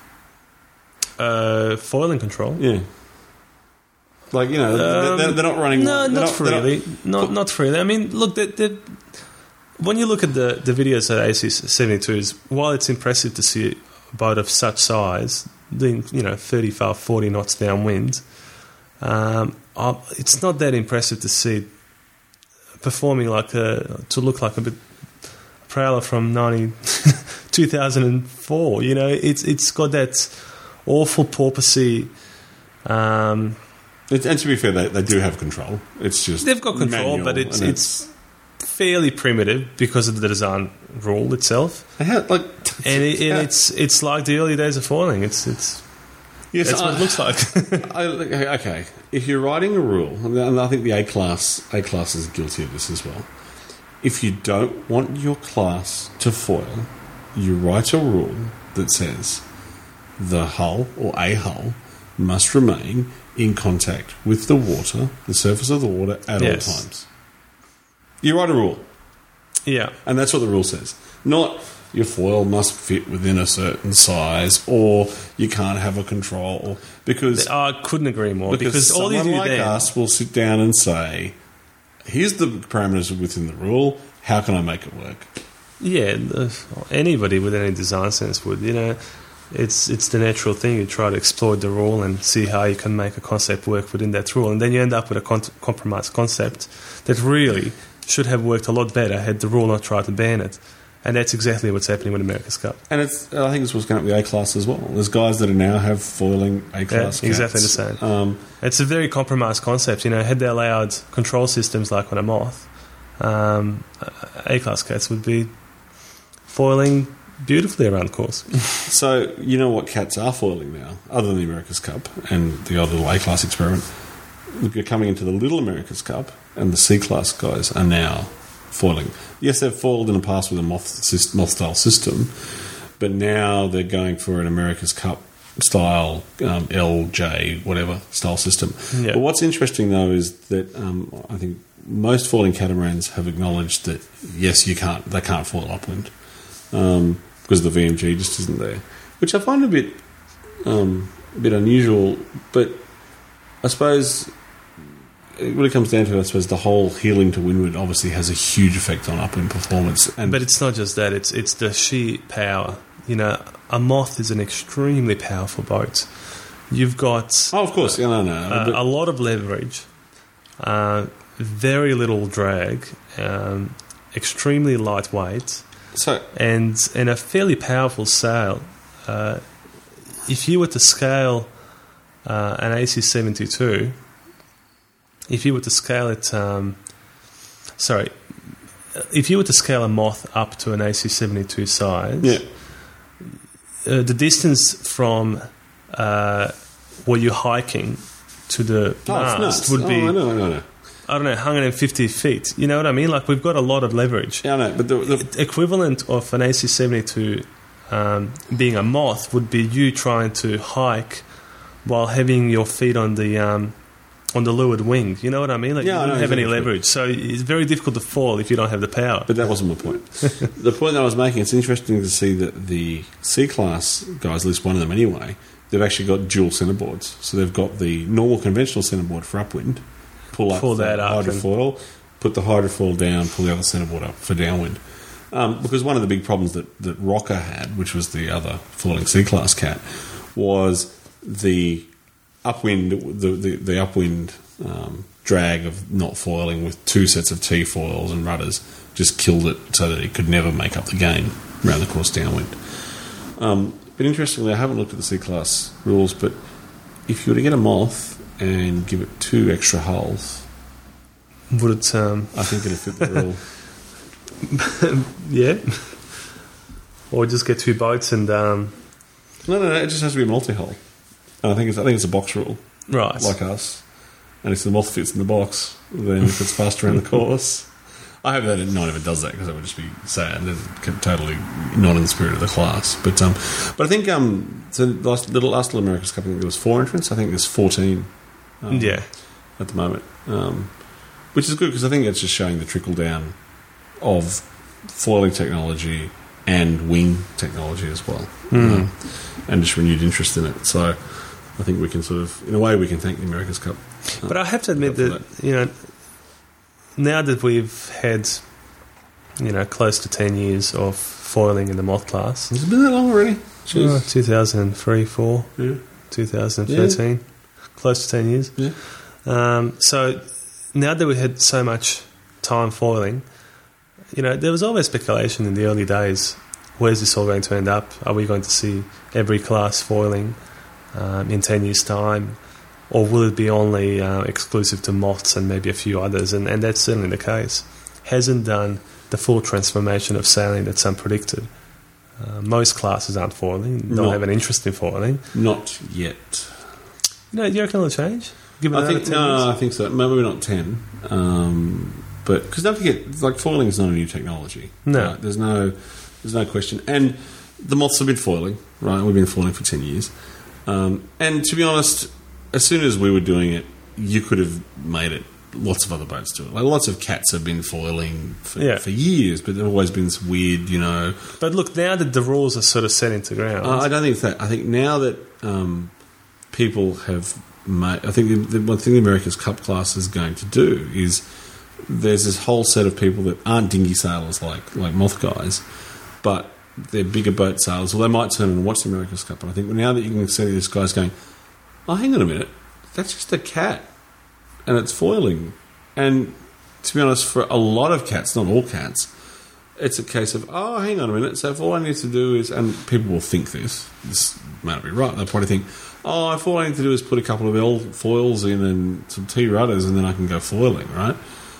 Foiling control? Yeah. They're not running... No, not really. Not really. I mean, look, when you look at the videos at AC-72s, while it's impressive to see a boat of such size doing 35, 40 knots downwind, it's not that impressive to see it performing to look like a bit prowler from 2004. It's got that awful porpoisey. And to be fair, they do have control. It's just they've got control, but it's fairly primitive because of the design rule itself. It's like the early days of foiling. Yes, that's what it looks like. Okay, if you're writing a rule, and I think the A class is guilty of this as well. If you don't want your class to foil, you write a rule that says the hull or a hull must remain in contact with the water, the surface of the water, at all times. You write a rule. Yeah. And that's what the rule says. Not your foil must fit within a certain size, or you can't have a control, or because... I couldn't agree more. Because all you do like us will sit down and say, here's the parameters within the rule, how can I make it work? Yeah, anybody with any design sense would, It's the natural thing. You try to exploit the rule and see how you can make a concept work within that rule, and then you end up with a compromised concept that really should have worked a lot better had the rule not tried to ban it. And that's exactly what's happening with America's Cup. And I think it's what's going up with the A class as well. There's guys that now have foiling A class. Yeah, exactly the same. It's a very compromised concept. Had they allowed control systems like on a Moth, A class cats would be foiling beautifully around the course. So, you know what cats are foiling now, other than the America's Cup and the odd little A-class experiment? You're coming into the little America's Cup, and the C-class guys are now foiling. Yes, they've foiled in the past with a Moth-style system, but now they're going for an America's Cup style, LJ, whatever, style system. Yeah. But what's interesting, though, is that I think most foiling catamarans have acknowledged that, yes, they can't foil upwind. Because the VMG just isn't there, which I find a bit unusual. But I suppose what it comes down to, the whole heeling to windward obviously has a huge effect on upwind performance. But it's not just that; it's the sheer power. A Moth is an extremely powerful boat. You've got of course, a lot of leverage, very little drag, extremely lightweight. And a fairly powerful sail. If you were to scale an AC-72, if you were to scale it, if you were to scale a Moth up to an AC-72 size, the distance from where you're hiking to the mast would be... I don't know, 150 feet. You know what I mean? Like, we've got a lot of leverage. Yeah, I know, but the equivalent of an AC-72 being a Moth would be you trying to hike while having your feet on the on the leeward wing. You know what I mean? Like, Yeah, I you don't know have any exactly. leverage. So it's very difficult to fall if you don't have the power. But that wasn't my point. The point that I was making, it's interesting to see that the C-Class guys, at least one of them anyway, they've actually got dual centerboards. So they've got the normal conventional centerboard for upwind, pull that up hydrofoil, put the hydrofoil down, pull the other centerboard up for downwind. Because one of the big problems that Rocker had, which was the other foiling C-Class cat, was the upwind, the upwind drag of not foiling with two sets of T-foils and rudders just killed it so that it could never make up the game around the course downwind. But interestingly, I haven't looked at the C-Class rules, but if you were to get a Moth and give it 2 extra hulls, Would it? I think it'd fit the rule. Yeah. Or just get 2 boats and No, it just has to be a multi-hull. And I think it's a box rule, right. like us. And if the Moth fits in the box, then if it's faster around the course. I hope that none of it does that, because that would just be sad and totally not in the spirit of the class. But I think so the last Little America's Cup, I think there was 4 entrants. I think there's 14 Yeah. at the moment, which is good because I think it's just showing the trickle down of foiling technology and wing technology as well, and just renewed interest in it. So I think we can sort of, in a way, we can thank the America's Cup. But I have to admit that, you know, now that we've had, you know, close to 10 years of foiling in the Moth class, Has it been that long already? 2003, 4, Yeah. 2013, close to 10 years. Yeah. So now that we had so much time foiling, you know, there was always speculation in the early days, where's this all going to end up? Are we going to see every class foiling in 10 years' time? Or will it be only exclusive to Moths and maybe a few others? And that's certainly the case. Hasn't done the full transformation of sailing that some predicted. Most classes aren't foiling, don't have an interest in foiling. Not yet. No, do you reckon it'll change? Give it I another think 10 years? I think so. Maybe not 10, but because don't forget, like, foiling is not a new technology. No. Right? There's no question. And the Moths have been foiling, right? We've been foiling for 10 years. And to be honest, as soon as we were doing it, you could have made it. Lots of other boats do it. Like, lots of cats have been foiling for years, but there've always been this weird, you know. But look, now that the rules are sort of set into ground, I don't think it's that. I think now that people have made, I think the one thing the America's Cup class is going to do is there's this whole set of people that aren't dinghy sailors like Moth guys, but they're bigger boat sailors. Well, they might turn and watch the America's Cup. And I think now that you can see this guy's going, oh, hang on a minute, that's just a cat, and it's foiling. And to be honest, for a lot of cats, not all cats, it's a case of, oh, hang on a minute, so if all I need to do is, and people will think this may not be right, they'll probably think, oh, if all I need to do is put a couple of L foils in and some T rudders and then I can go foiling, right?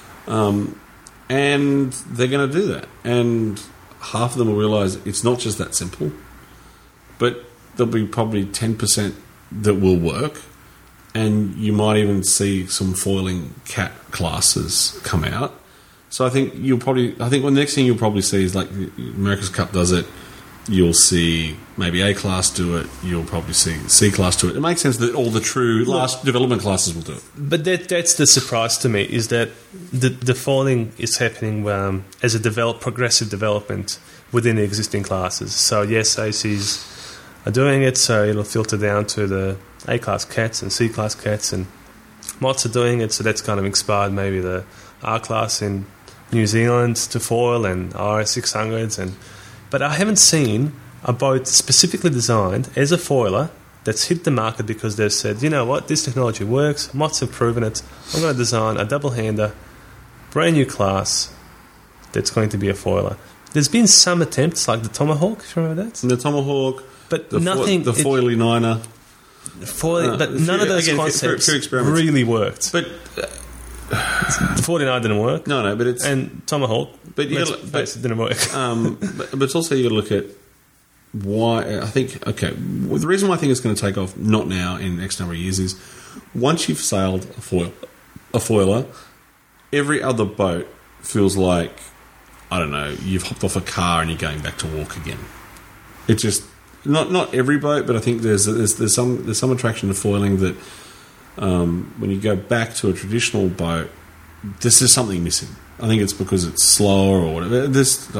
And they're going to do that. And half of them will realise it's not just that simple, but there'll be probably 10% that will work, and you might even see some foiling cat classes come out. So I think the next thing you'll probably see is, like, America's Cup does it. You'll see maybe A class do it. You'll probably see C class do it. It makes sense that all the true last development classes will do it. But that's the surprise to me, is that the foiling is happening as a progressive development within the existing classes. So yes, ACs are doing it, so it'll filter down to the A class cats and C class cats, and Moths are doing it, so that's kind of inspired maybe the R class in New Zealand to foil and RS600s, but I haven't seen a boat specifically designed as a foiler that's hit the market because they've said, you know what, this technology works, Moths have proven it, I'm going to design a double-hander, brand new class that's going to be a foiler. There's been some attempts, like the Tomahawk, if you remember that? The Tomahawk, but the nothing. The Foily Niner. But none of those concepts really worked. But the 49 didn't work. No, but it's... And Tomahawk, but it didn't work. But it's also, you got to look at why... I think, okay, well, the reason why I think it's going to take off, not now, in X number of years, is once you've sailed a foiler, every other boat feels like, I don't know, you've hopped off a car and you're going back to walk again. It just... Not every boat, but I think there's some attraction to foiling that when you go back to a traditional boat, this is something missing. I think it's because it's slower or whatever.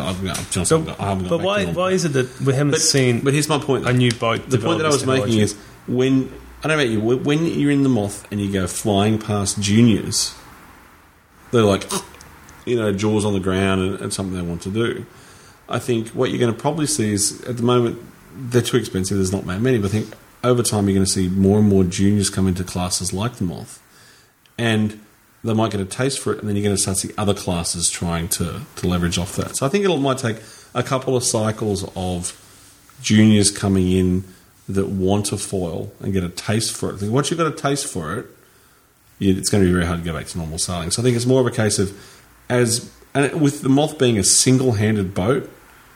But why is it that we haven't seen? But here's my point. A new boat. The point that I was making is when I don't know about you. When you're in the Moth and you go flying past juniors, they're like, jaws on the ground and something they want to do. I think what you're going to probably see is at the moment they're too expensive. There's not that many, but I think over time you're going to see more and more juniors come into classes like the Moth, and they might get a taste for it, and then you're going to start to see other classes trying to leverage off that. So I think it might take a couple of cycles of juniors coming in that want to foil and get a taste for it. I think once you've got a taste for it, it's going to be very hard to go back to normal sailing. So I think it's more of a case of, with the Moth being a single-handed boat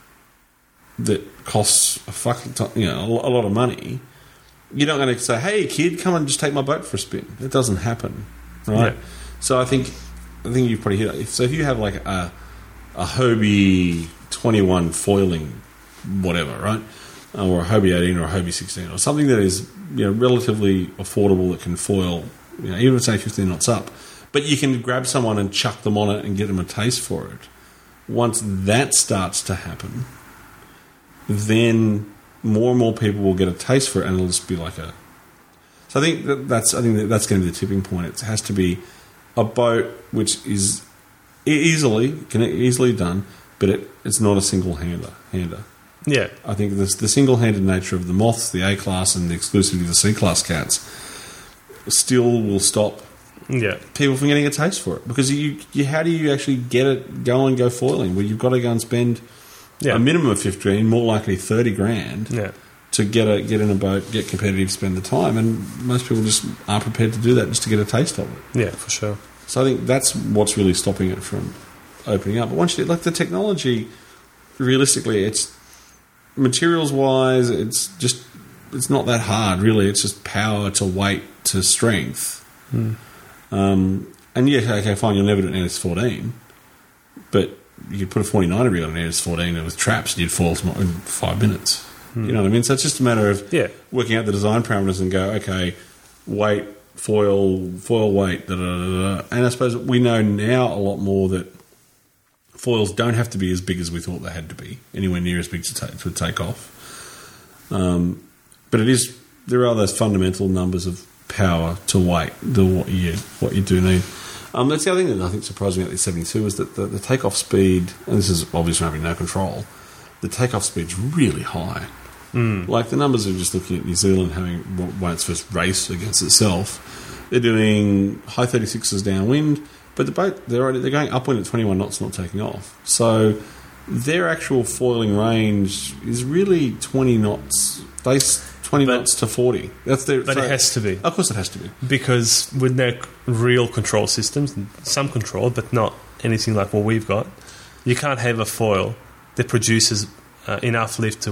that costs a lot of money, you're not going to say, "Hey, kid, come and just take my boat for a spin." It doesn't happen, right? Yeah. So I think you've probably hit it. So if you have like a Hobie 21 foiling, whatever, right, or a Hobie 18 or a Hobie 16 or something that is relatively affordable that can foil, even say 15 knots up, but you can grab someone and chuck them on it and get them a taste for it. Once that starts to happen, then more and more people will get a taste for it, and it'll just be like a. So I think that's going to be the tipping point. It has to be a boat which is easily done, but it's not a single hander. Yeah, I think the single-handed nature of the Moths, the A class, and the exclusively the C class cats still will stop. Yeah, people from getting a taste for it, because how do you actually go foiling? Well, you've got to go and spend a minimum of $15, more likely $30,000. Yeah. To get in a boat, get competitive, spend the time, and most people just aren't prepared to do that just to get a taste of it. Yeah, for sure. So I think that's what's really stopping it from opening up. But once you the technology, realistically, it's materials wise, it's not that hard really. It's just power to weight to strength. And okay, fine, you'll never do it in NS14, but you could put a 49er rig on an NS14 with traps, and you'd foil in 5 minutes. You know what I mean? So it's just a matter of working out the design parameters and go, okay, weight, foil weight, da-da-da-da. And I suppose we know now a lot more that foils don't have to be as big as we thought they had to be, anywhere near as big to take off. But there are those fundamental numbers of power to weight, what you do need. That's the other thing that I think surprised me about the 72 is that the takeoff speed, and this is obviously having no control, the takeoff speed's really high. Like the numbers of just looking at New Zealand won its first race against itself. They're doing high 36s downwind, but the boat they're going upwind at 21 knots, not taking off. So their actual foiling range is really 20 knots. 20 knots to 40. But it has to be. Of course, it has to be, because with their real control systems, some control, but not anything like what we've got, you can't have a foil that produces enough lift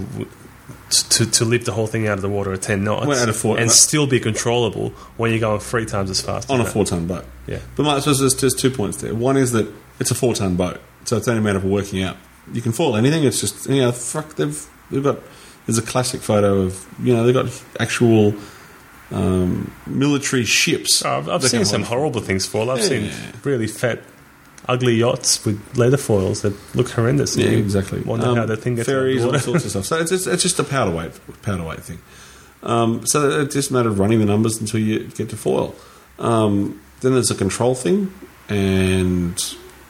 to lift the whole thing out of the water at 10 knots and still be controllable when you're going 3 times as fast on a 4-ton boat. Yeah, but there's 2 points there. One is that it's a 4-ton boat, so it's only a matter of working out. You can foil anything. It's just they've got. There's a classic photo of they've got actual military ships. I've seen some horrible things foil. I've seen really fat, ugly yachts with leather foils that look horrendous. Yeah, exactly. Wonder how that thing gets ferries, all sorts of stuff. So it's just a powder weight thing. So it's just a matter of running the numbers until you get to foil. Then there's a control thing, and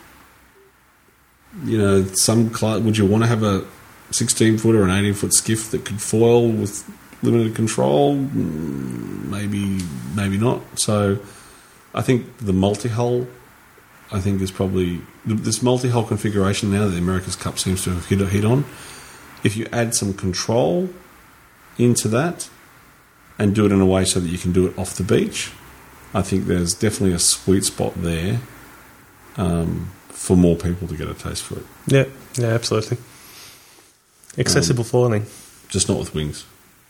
would you want to have a 16-foot or an 18-foot skiff that could foil with limited control? Maybe not. So I think the multi-hull, is probably this multi-hull configuration now that the America's Cup seems to have hit on. If you add some control into that and do it in a way so that you can do it off the beach, I think there's definitely a sweet spot there for more people to get a taste for it. Yeah, absolutely. Accessible foiling, just not with wings.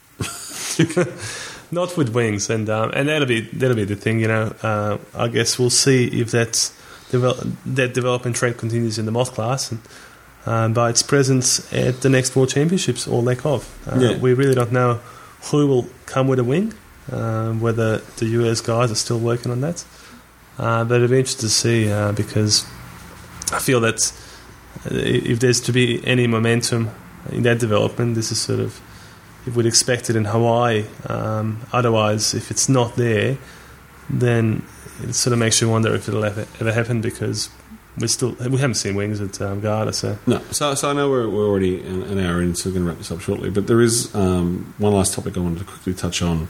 Not with wings, and that'll be the thing. I guess we'll see if that development trend continues in the Moth class, and by its presence at the next World Championships or lack of. We really don't know who will come with a wing. whether the US guys are still working on that. But it'll be interesting to see because I feel that if there's to be any momentum in that development, this is sort of, you would expect it in Hawaii. Otherwise, if it's not there, then it sort of makes you wonder if it'll ever happen, because we haven't seen wings at Garda. So no, so I know we're already an hour in, so we're going to wrap this up shortly. But there is one last topic I wanted to quickly touch on,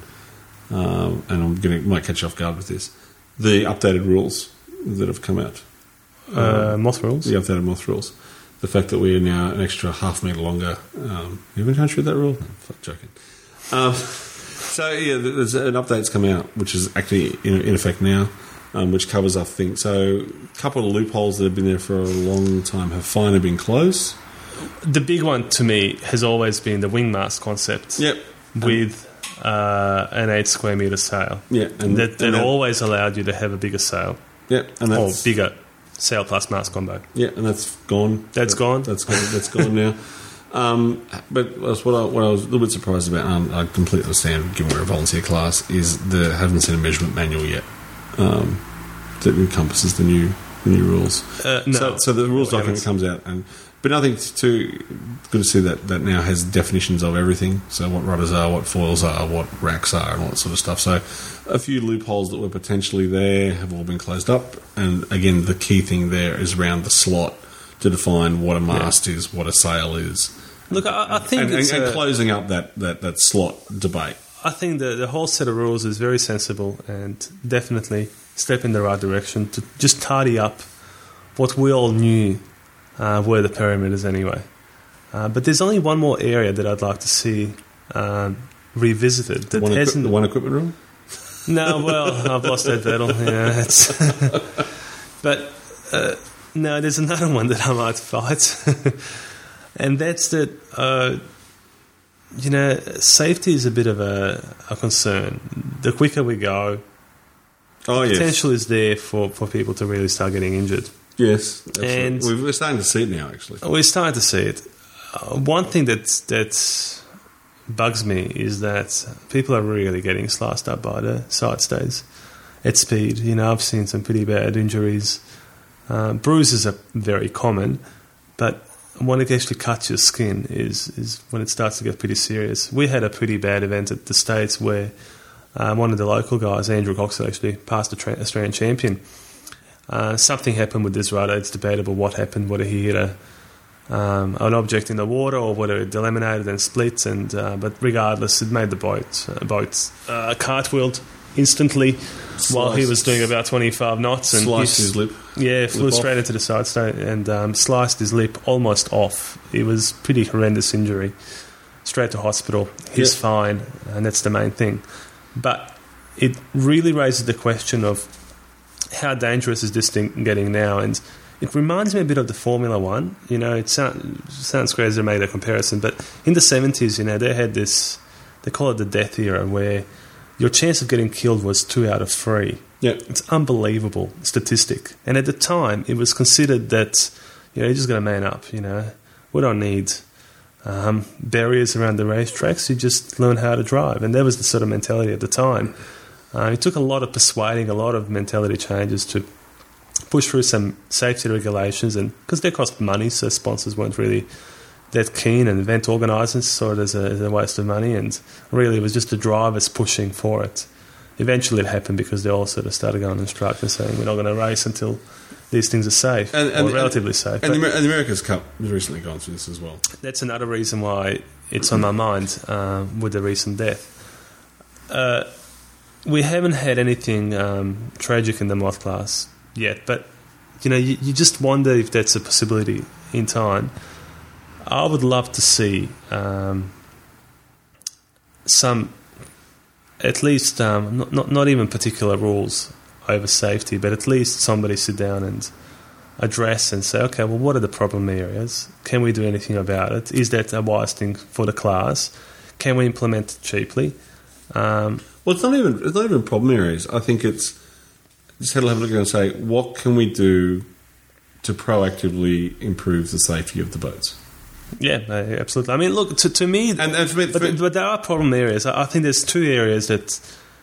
and might catch you off guard with this: the updated rules that have come out. Moth rules. The updated moth rules. The fact that we are now an extra half metre longer. You haven't tried to read that rule? No, fuck, joking. So yeah, there's an update's come out, which is actually in effect now, which covers up things. So a couple of loopholes that have been there for a long time have finally been closed. The big one to me has always been the wing mast concept. Yep. With an 8 square metre sail. Yeah. And that always allowed you to have a bigger sail. Yeah. Or bigger sail plus mast combo. Yeah, and that's gone. That's gone now. But what I was a little bit surprised about, I completely understand, given we're a volunteer class, is there haven't seen a measurement manual yet that encompasses the new rules. No. So the rules document comes out, but nothing too good to see that now has definitions of everything. So what rudders are, what foils are, what racks are, and all that sort of stuff. So a few loopholes that were potentially there have all been closed up. And again, the key thing there is around the slot to define what a mast is, what a sail is. Look, I think and closing up that slot debate. I think the whole set of rules is very sensible and definitely step in the right direction to just tidy up what we all knew were the perimeters anyway. But there's only one more area that I'd like to see revisited. That the one equipment rule? No, well, I've lost that battle. Yeah, but no, there's another one that I might fight, and that's that. Safety is a bit of a concern. The quicker we go, potential is there for people to really start getting injured. Yes, and we're starting to see it now. Actually, we're starting to see it. One thing that bugs me is that people are really getting sliced up by the side stays at speed. I've seen some pretty bad injuries. Bruises are very common, but when it actually cuts your skin is when it starts to get pretty serious. We had a pretty bad event at the States where one of the local guys, Andrew Cox, actually passed the Australian champion. Something happened with this rudder. It's debatable what happened, whether he hit an object in the water or whether it delaminated and split. But regardless, it made the boat cartwheeled instantly while he was doing about 25 knots. And sliced his lip. Yeah, flew straight into the side stay and sliced his lip almost off. It was pretty horrendous injury. Straight to hospital. He's fine, and that's the main thing. But it really raises the question of how dangerous is this thing getting now? And it reminds me a bit of the Formula One. It sounds crazy to make that comparison, but in the 70s, they had this, they call it the death era, where your chance of getting killed was 2 out of 3. Yeah. It's unbelievable statistic. And at the time, it was considered that, you're just going to man up, We don't need barriers around the racetracks. You just learn how to drive. And that was the sort of mentality at the time. It took a lot of persuading, a lot of mentality changes to push through some safety regulations, and because they cost money, so sponsors weren't really that keen, and event organisers saw it as a waste of money, and really it was just the drivers pushing for it. Eventually it happened because they all sort of started going on strike and saying we're not going to race until these things are safe, or relatively safe. And the America's Cup has recently gone through this as well. That's another reason why it's on my mind with the recent death. We haven't had anything tragic in the moth class yet, but you just wonder if that's a possibility in time. I would love to see some, at least not even particular rules over safety, but at least somebody sit down and address and say, okay, well, what are the problem areas? Can we do anything about it? Is that a wise thing for the class? Can we implement it cheaply? Well, it's not even problem areas. I think it's just have a look and say, what can we do to proactively improve the safety of the boats? Yeah, absolutely. I mean, look, to me, and for me, but there are problem areas. I think there's two areas that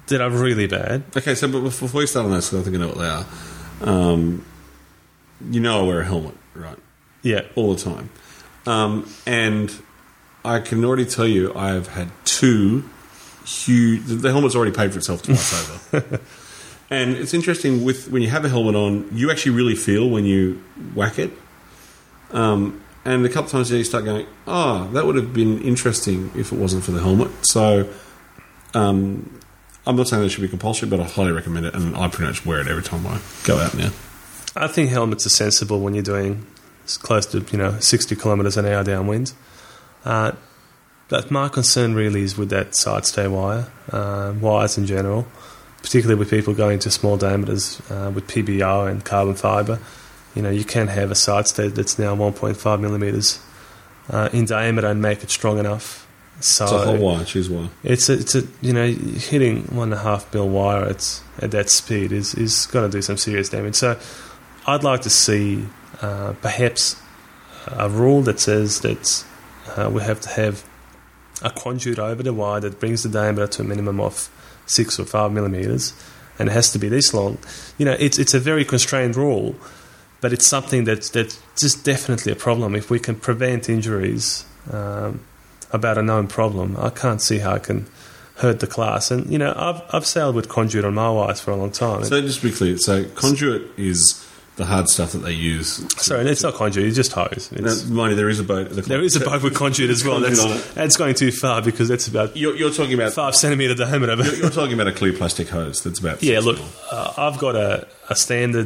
that are really bad. Okay, so but before we start on this, because I think I know what they are. You know I wear a helmet, right? Yeah. All the time. And I can already tell you I have had two huge... The helmet's already paid for itself twice over. And it's interesting, when you have a helmet on, you actually really feel when you whack it. And a couple of times you start going, that would have been interesting if it wasn't for the helmet. So I'm not saying that it should be compulsory, but I highly recommend it, and I pretty much wear it every time I go out now. I think helmets are sensible when you're doing close to 60 kilometres an hour downwind. But my concern really is with that side stay wire, wires in general, particularly with people going to small diameters with PBO and carbon fibre. You can have a side stay that's now 1.5 millimetres in diameter and make it strong enough. So it's a whole wire, choose wire. It's a hitting 1.5 mil wire at that speed is going to do some serious damage. So I'd like to see perhaps a rule that says that we have to have a conduit over the wire that brings the diameter to a minimum of 6 or 5 millimetres, and it has to be this long. It's a very constrained rule, but it's something that's just definitely a problem. If we can prevent injuries about a known problem, I can't see how it can hurt the class. And I've sailed with conduit on my wires for a long time. So just to be clear, conduit is the hard stuff that they use. Sorry, it's not conduit, it's just hose. Mind you, there is a boat. There is a boat with conduit as well. That's going too far, because that's about you're talking about 5 centimetre diameter. You're talking about a clear plastic hose that's about 6 look, mil. I've got a standard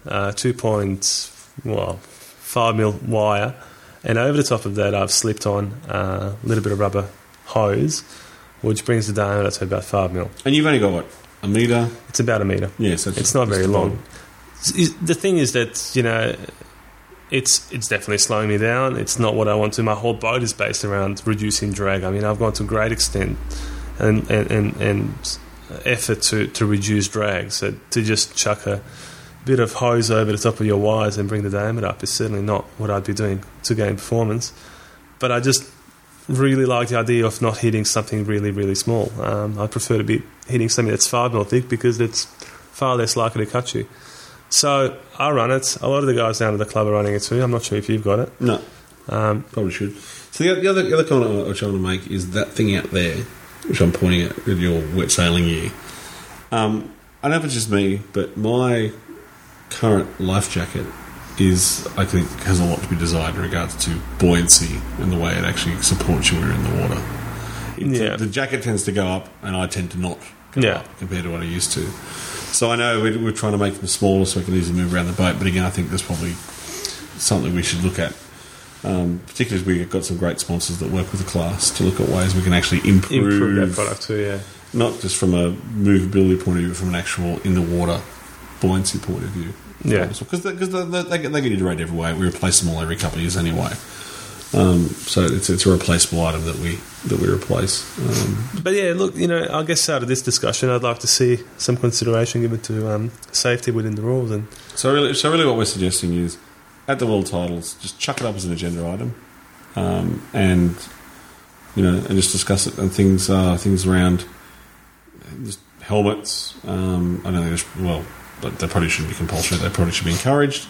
2.5 mil wire, and over the top of that I've slipped on a little bit of rubber hose, which brings the diameter to about 5 mil. And you've only got what, a metre? It's about a metre. Yes, it's not very long. The thing is that it's definitely slowing me down. It's not what I want to. My whole boat is based around reducing drag. I mean, I've gone to great extent and effort to reduce drag. So to just chuck a bit of hose over the top of your wires and bring the diameter up is certainly not what I'd be doing to gain performance. But I just really like the idea of not hitting something really, really small. I prefer to be hitting something that's 5 mil thick, because it's far less likely to cut you. So I run it. A lot of the guys down at the club are running it too. I'm not sure if you've got it. No. Probably should. So the other comment which I want to make is that thing out there, which I'm pointing at with your wet sailing gear. I don't know if it's just me, but my current life jacket I think has a lot to be desired in regards to buoyancy and the way it actually supports you when you're in the water. The jacket tends to go up, and I tend to not go up compared to what I used to. So I know we're trying to make them smaller so we can easily move around the boat, but again, I think there's probably something we should look at, particularly as we've got some great sponsors that work with the class to look at ways we can actually improve that product too, yeah. Not just from a movability point of view, but from an actual in-the-water buoyancy point of view. Yeah. Because they get iterated every way. We replace them all every couple of years anyway. So it's a replaceable item that we replace. But yeah, look, I guess out of this discussion, I'd like to see some consideration given to safety within the rules. And so really, what we're suggesting is, at the world titles, just chuck it up as an agenda item, and just discuss it, and things around just helmets. I don't think but they probably shouldn't be compulsory. They probably should be encouraged.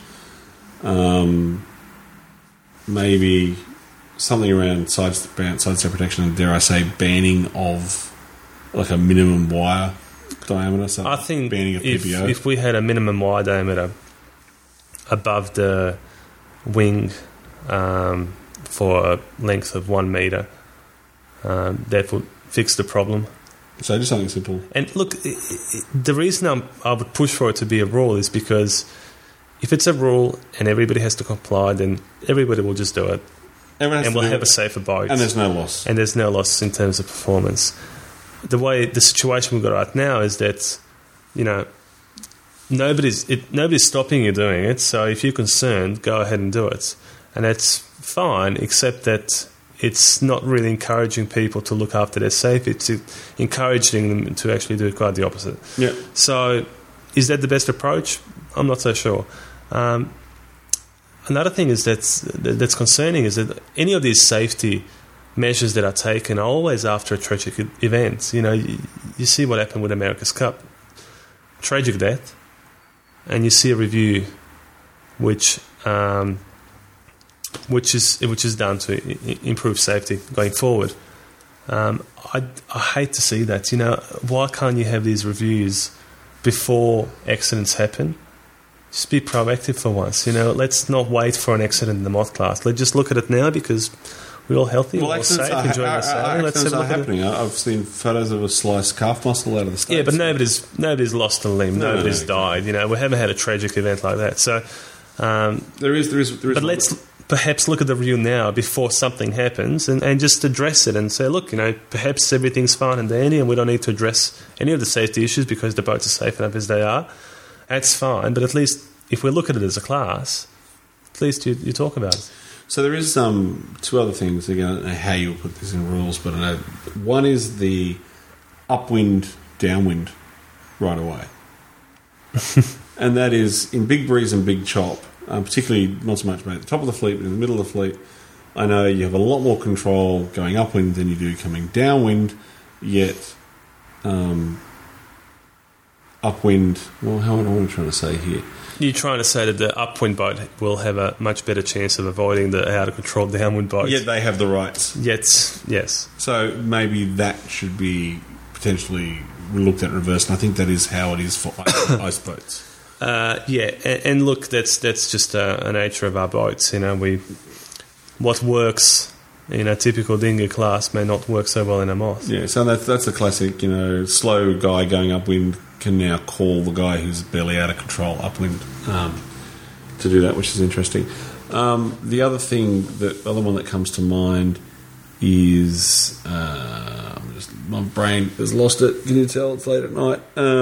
Maybe something around side step protection, and dare I say, banning of like a minimum wire diameter. So I think banning of PBO. If we had a minimum wire diameter above the wing for a length of 1 metre, that would fix the problem. So just something simple. And look, the reason I would push for it to be a rule is because if it's a rule and everybody has to comply, then everybody will just do it. And we'll have a safer boat. And there's no loss. And there's no loss in terms of performance. The situation we've got right now is that, nobody's stopping you doing it. So if you're concerned, go ahead and do it. And that's fine, except that it's not really encouraging people to look after their safety. It's encouraging them to actually do quite the opposite. Yeah. So is that the best approach? I'm not so sure. Another thing is that's concerning is that any of these safety measures that are taken are always after a tragic event. you see what happened with America's Cup. Tragic death. And you see a review which is done to improve safety going forward. I hate to see that. Why can't you have these reviews before accidents happen? Just be proactive for once. Let's not wait for an accident in the moth class. Let's just look at it now because we're all healthy, we're all safe, enjoying our sailing. Accidents are happening. I've seen photos of a sliced calf muscle out of the States. Yeah, but nobody's lost a limb. Nobody's died. We haven't had a tragic event like that. So there is. But let's perhaps look at the review now before something happens and just address it and say, look, perhaps everything's fine and dandy and we don't need to address any of the safety issues because the boats are safe enough as they are. That's fine, but at least if we look at it as a class, at least you talk about it. So there is two other things. Again, I don't know how you put this in rules, but I know one is the upwind, downwind right away. And that is in big breeze and big chop, particularly not so much at the top of the fleet, but in the middle of the fleet. I know you have a lot more control going upwind than you do coming downwind, yet upwind, well, how am I trying to say here? You're trying to say that the upwind boat will have a much better chance of avoiding the out-of-control downwind boat. Yet they have the rights. Yes. So maybe that should be potentially looked at reverse, and I think that is how it is for ice boats. And look, that's just a nature of our boats. What works in a typical dinghy class may not work so well in a moth. Yeah, so that's the classic, slow guy going upwind can now call the guy who's barely out of control upwind to do that, which is interesting. The other one that comes to mind is my brain has lost it. Can you tell it's late at night?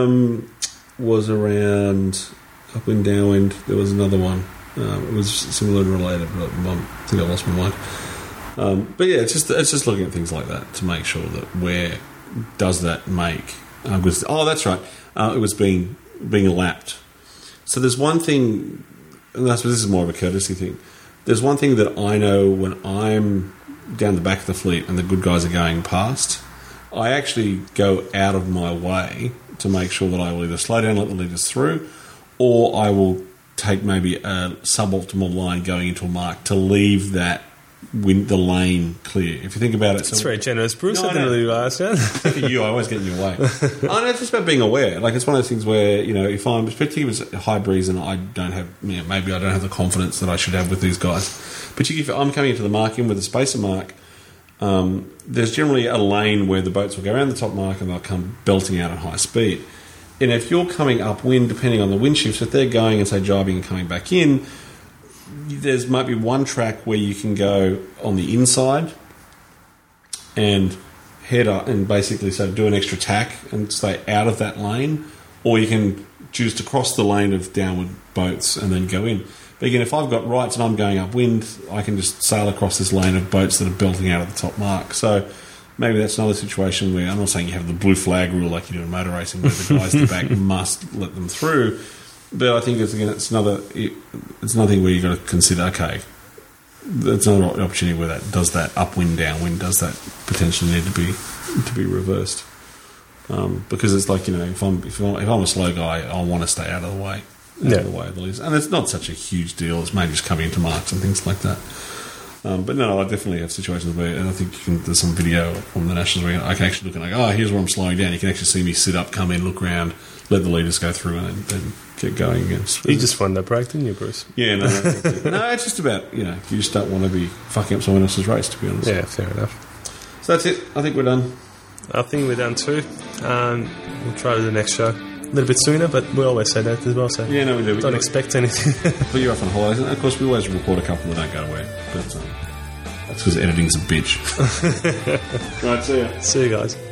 Was around upwind, downwind. There was another one. It was similar and related, but I think I lost my mind. But yeah, it's just looking at things like that to make sure that where does that make. That's right. It was being lapped. So there's one thing, and I suppose this is more of a courtesy thing. There's one thing that I know when I'm down the back of the fleet and the good guys are going past, I actually go out of my way to make sure that I will either slow down, let the leaders through, or I will take maybe a suboptimal line going into a mark to leave that the lane clear. If you think about it, it's very generous, Bruce. I didn't really ask that. For you, I always get in your way. It's just about being aware. Like it's one of those things where if I'm particularly with high breeze and I don't have, maybe I don't have the confidence that I should have with these guys. Particularly if I'm coming into the mark in with a spacer mark, there's generally a lane where the boats will go around the top mark and they'll come belting out at high speed. And if you're coming upwind, depending on the wind shifts, if they're going and say jibing and coming back in, there's might be one track where you can go on the inside and head up and basically do an extra tack and stay out of that lane, or you can choose to cross the lane of downward boats and then go in. But again, if I've got rights and I'm going upwind, I can just sail across this lane of boats that are belting out of the top mark. So maybe that's another situation where I'm not saying you have the blue flag rule like you do in motor racing, where the guys at the back must let them through. But I think it's another thing where you've got to consider, okay, that's another opportunity where does that upwind, downwind, does that potentially need to be reversed? Because it's like, if I'm a slow guy, I want to stay out of the way. Out of the way of the leaders. And it's not such a huge deal. It's maybe just coming into marks and things like that. But no, I definitely have situations where, and I think there's some video from the Nationals where I can actually look and here's where I'm slowing down. You can actually see me sit up, come in, look around, let the leaders go through and then get going again. You just won that break, didn't you, Bruce? Yeah, no, it's just about, you just don't want to be fucking up someone else's race, to be honest. Yeah, fair enough. So that's it. I think we're done. I think we're done too. We'll try to do the next show a little bit sooner, but we always say that as well. So yeah, no, we do. Don't expect anything. But you're off on holidays, and of course we always record a couple that don't go away. But that's because editing's a bitch. Right, see ya. See you guys.